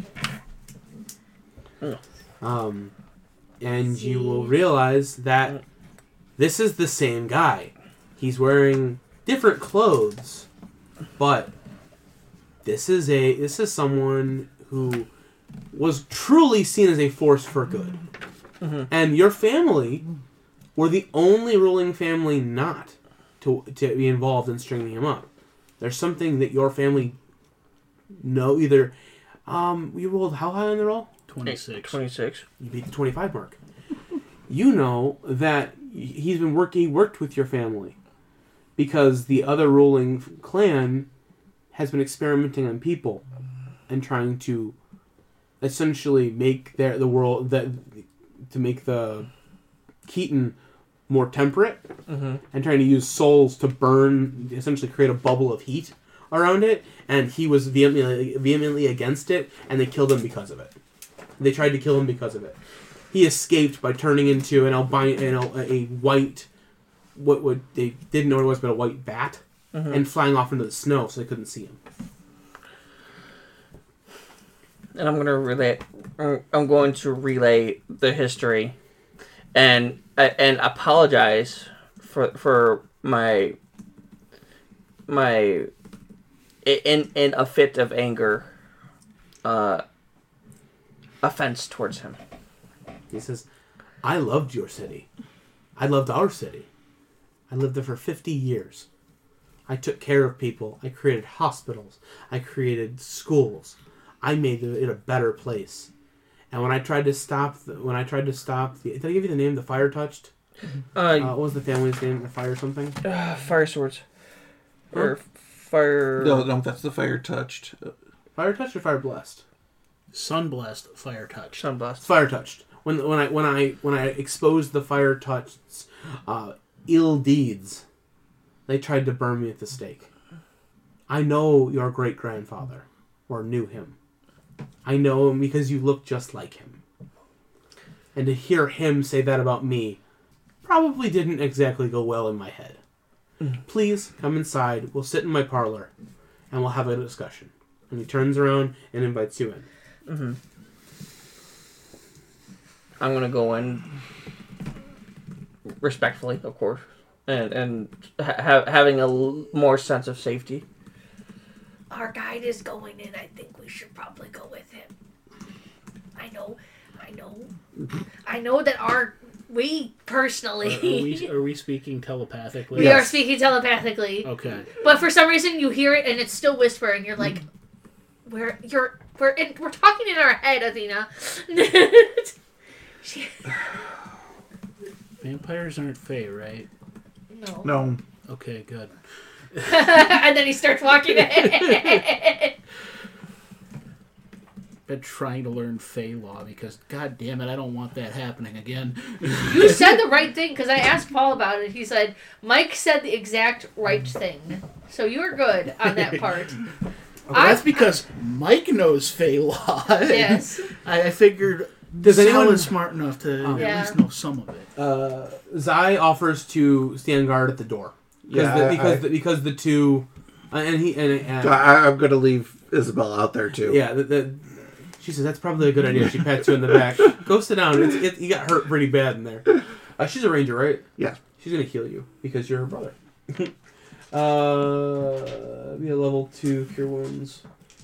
And you will realize that this is the same guy. He's wearing different clothes, but this is someone who was truly seen as a force for good. Mm-hmm. And your family were the only ruling family not to be involved in stringing him up. There's something that your family know. Either you rolled how high on the roll? 26. 26. You beat the 25 mark. You know that he worked with your family because the other ruling clan has been experimenting on people and trying to essentially make to make the Keaton more temperate, and trying to use souls to burn, essentially create a bubble of heat around it. And he was vehemently against it, and they killed him because of it. They tried to kill him because of it. He escaped by turning into a white, they didn't know what it was, but a white bat, and flying off into the snow so they couldn't see him. And I'm going to relay the history, and apologize for my in a fit of anger, offense towards him. He says, I loved your city. I loved our city. I lived there for 50 years. I took care of people. I created hospitals. I created schools. I made it a better place. And when I tried to stop did I give you the name? The Fire Touched? What was the family's name? The Fire something? Fire Swords. Huh? Or Fire... No, that's the Fire Touched. Fire Touched or Fire Blessed? Sunblessed, Fire Touched. Sunblessed. Fire Touched. When I exposed the Fire Touched's ill deeds, they tried to burn me at the stake. I know your great-grandfather, or knew him. I know him because you look just like him. And to hear him say that about me probably didn't exactly go well in my head. Please come inside. We'll sit in my parlor, and we'll have a discussion. And he turns around and invites you in. Mm-hmm. I'm gonna go in respectfully, of course, and having a more sense of safety. Our guide is going in. I think we should probably go with him. I know that we personally... Are we speaking telepathically? We are speaking telepathically. Okay. But for some reason you hear it and it's still whispering. You're like, we're talking in our head, Athena. Vampires aren't Fae, right? No. No. Okay, good. And then he starts walking ahead. Been trying to learn Fae law because, god damn it, I don't want that happening again. You said the right thing because I asked Paul about it. He said Mike said the exact right thing, so you were good on that part. That's because Mike knows Fae law. Yes. I figured Sal is smart enough to at least know some of it. Zai offers to stand guard at the door. Because the two, I'm going to leave Isabel out there too. Yeah, she says that's probably a good idea. She pats you in the back. Go sit down. You got hurt pretty bad in there. She's a ranger, right? Yeah. She's gonna heal you because you're her brother. Be a level 2 cure wounds.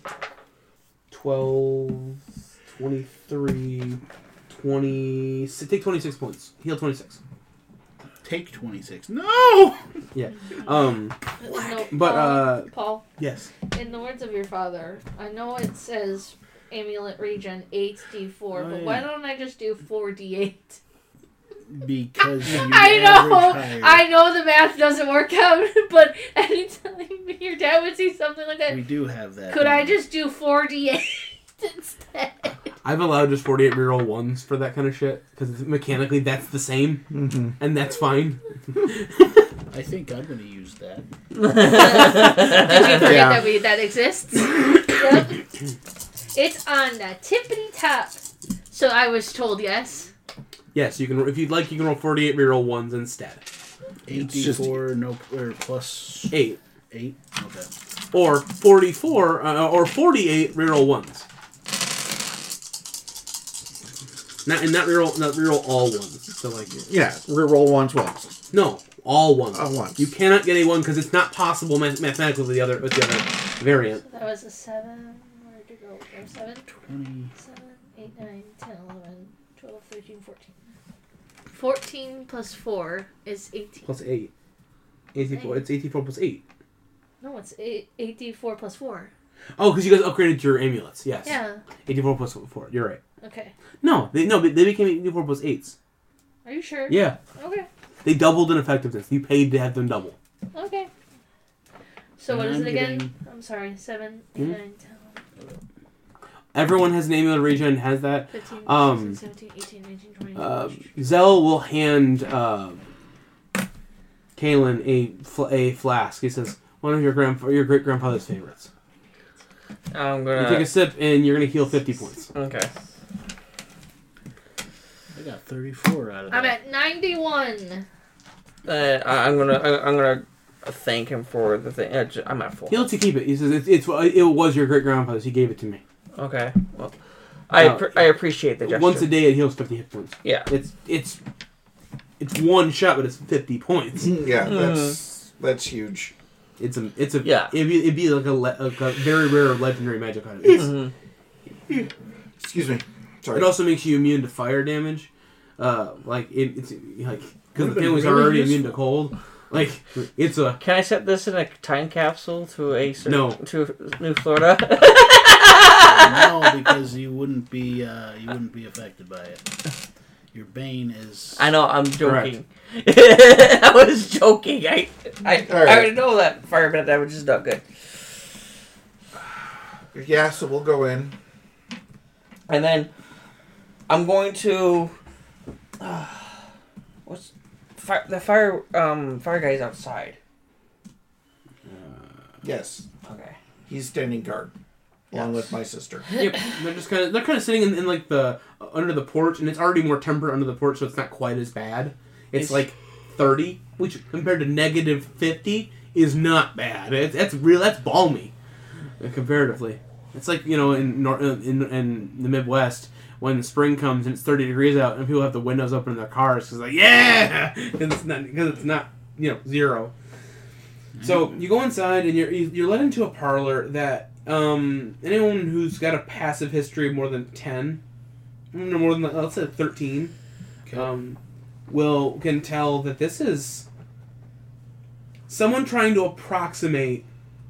12, 23, 20. Take 26 points. Heal 26. Take 26. No! Yeah. No, But Paul. Yes. In the words of your father, I know it says amulet regen 8d4, but why don't I just do 4d8? Because you I know the math doesn't work out, but anytime your dad would see something like that, we do have that. could I just do 4d8 instead? I've allowed just 48 reroll ones for that kind of shit because mechanically that's the same, and that's fine. I think I'm going to use that. Did you forget Yeah. that exists? Yep. It's on the tippity top. So I was told yes. Yes, you can. If you'd like, you can roll 48 reroll ones instead. 8d4, no, or plus 8 8. Okay. or 44 or 48 reroll ones. Not reroll all ones. So like Yeah, reroll ones once. no, all ones. All ones. You cannot get a one because it's not possible mathematically with the other variant. So that was a 7. Where'd you go? There 7, 20. 7, 8, 9, 10, 11, 12, 13, 14. 14 plus 4 is 18. Plus 8. 84. It's 84 plus 8. No, it's 8d4 plus 4. Oh, because you guys upgraded your amulets. Yes. Yeah. 84 plus 4. You're right. Okay. No, they became 84 plus 8s. Are you sure? Yeah. Okay. They doubled in effectiveness. You paid to have them double. Okay. So what And is I'm it again? getting- I'm sorry. 7, 8, Hmm? 9, 10, Everyone has an amulet region, has that. 15, 16, 17, 18, 19, 20. Zell will hand Kalen a flask. He says, one of your great-grandfather's favorites. I'm You gonna. take a sip, and you're going to heal 50 points. Okay. I got 34 out of that. I'm at 91. I'm gonna thank him for the thing. I'm at full. He lets you keep it. He says, it was your great-grandfather's. He gave it to me. Okay. Well, I appreciate the gesture. Once a day, it heals 50 hit points. Yeah. It's one shot, but it's 50 points. Yeah, that's huge. It's a Yeah. It'd be like a very rare legendary magic item. It's- Excuse me. Sorry. It also makes you immune to fire damage. It's like because the Would've been families are really already useful. immune to cold. Like it's a Can I set this in a time capsule to a certain, No. to New Florida? No, because you wouldn't be affected by it. Your bane is. I know. I'm joking. I was joking. I already know that fire damage is not good. Yeah, so we'll go in. And then I'm going to. What's the fire guy's outside. Yes, Okay. he's standing guard, along with my sister. yep. They're kind of sitting in like the under the porch, and it's already more temperate under the porch, so it's not quite as bad. It's like 30, which compared to negative 50 is not bad. That's balmy comparatively. It's like in the Midwest when the spring comes and it's 30 degrees out and people have the windows open in their cars because because it's not 0. So you go inside and you're led into a parlor that anyone who's got a passive history of more than 10, no more than let's say 13, Okay. can tell that this is someone trying to approximate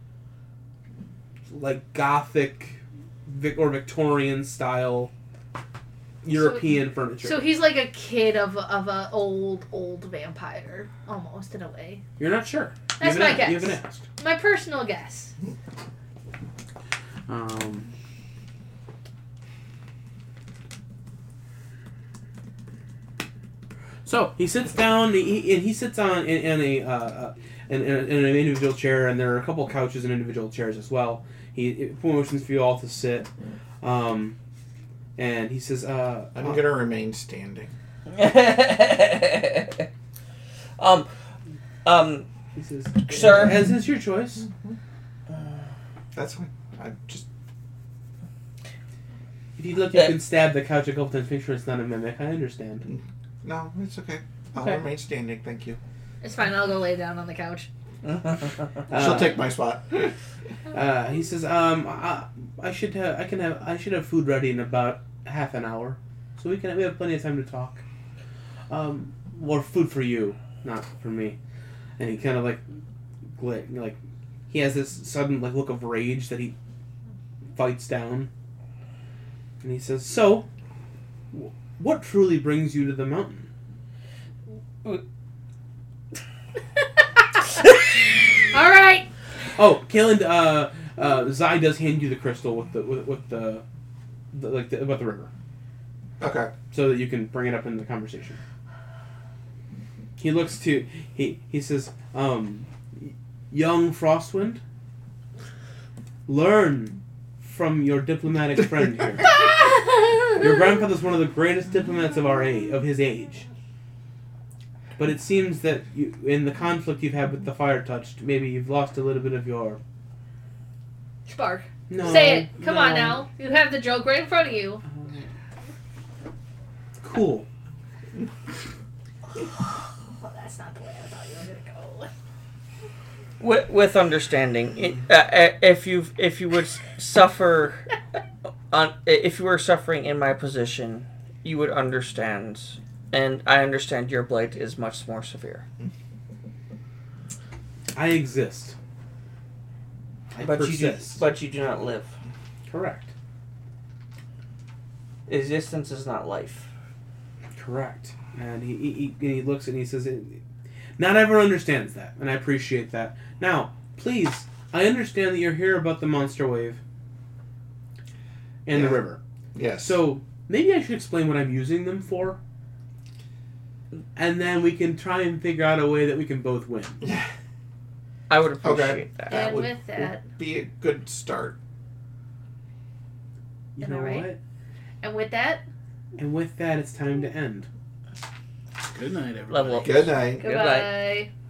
like Gothic or Victorian style European furniture. So he's like a kid of a old vampire, almost in a way. You're not sure. That's my guess. You haven't asked. My personal guess. So he sits down. He sits on in an individual chair, and there are a couple couches and individual chairs as well. He motions for you all to sit, and he says, I'm gonna remain standing. He says, Sir? Is this your choice? That's fine. I'm just. If you'd look, you can stab the couch a couple times. Make sure it's not a mimic. I understand. No, it's okay. I'll Okay. remain standing. Thank you. It's fine. I'll go lay down on the couch. She'll take my spot. He says, I should have food ready in about half an hour, so we have plenty of time to talk. Or food for you, not for me. And he kind of like he has this sudden look of rage that he fights down, and he says, "So, what truly brings you to the mountain?" All right. Oh, Kalen, Zai does hand you the crystal with about the river, Okay. so that you can bring it up in the conversation. He looks to he says, young Frostwind, learn from your diplomatic friend here. Your grandfather's one of the greatest diplomats of his age. But it seems that in the conflict you've had with the Fire Touched, maybe you've lost a little bit of your... Spark. No. Say it. Come on no. now. You have the joke right in front of you. Cool. Well, that's not the way I thought you were gonna go. With understanding, if you would suffer, if you were suffering in my position, you would understand, and I understand your blight is much more severe. I exist. I persist. But you do not live. Correct. Existence is not life. Correct. And he looks and he says, not everyone understands that, and I appreciate that. Now, please, I understand that you're here about the monster wave and the river. Yes. So maybe I should explain what I'm using them for, and then we can try and figure out a way that we can both win. I would appreciate that. And would with that, be a good start. You Am know I right? what? and with that, And with that, it's time to end. Good night, everybody. Level up. Good night. Goodbye. goodbye.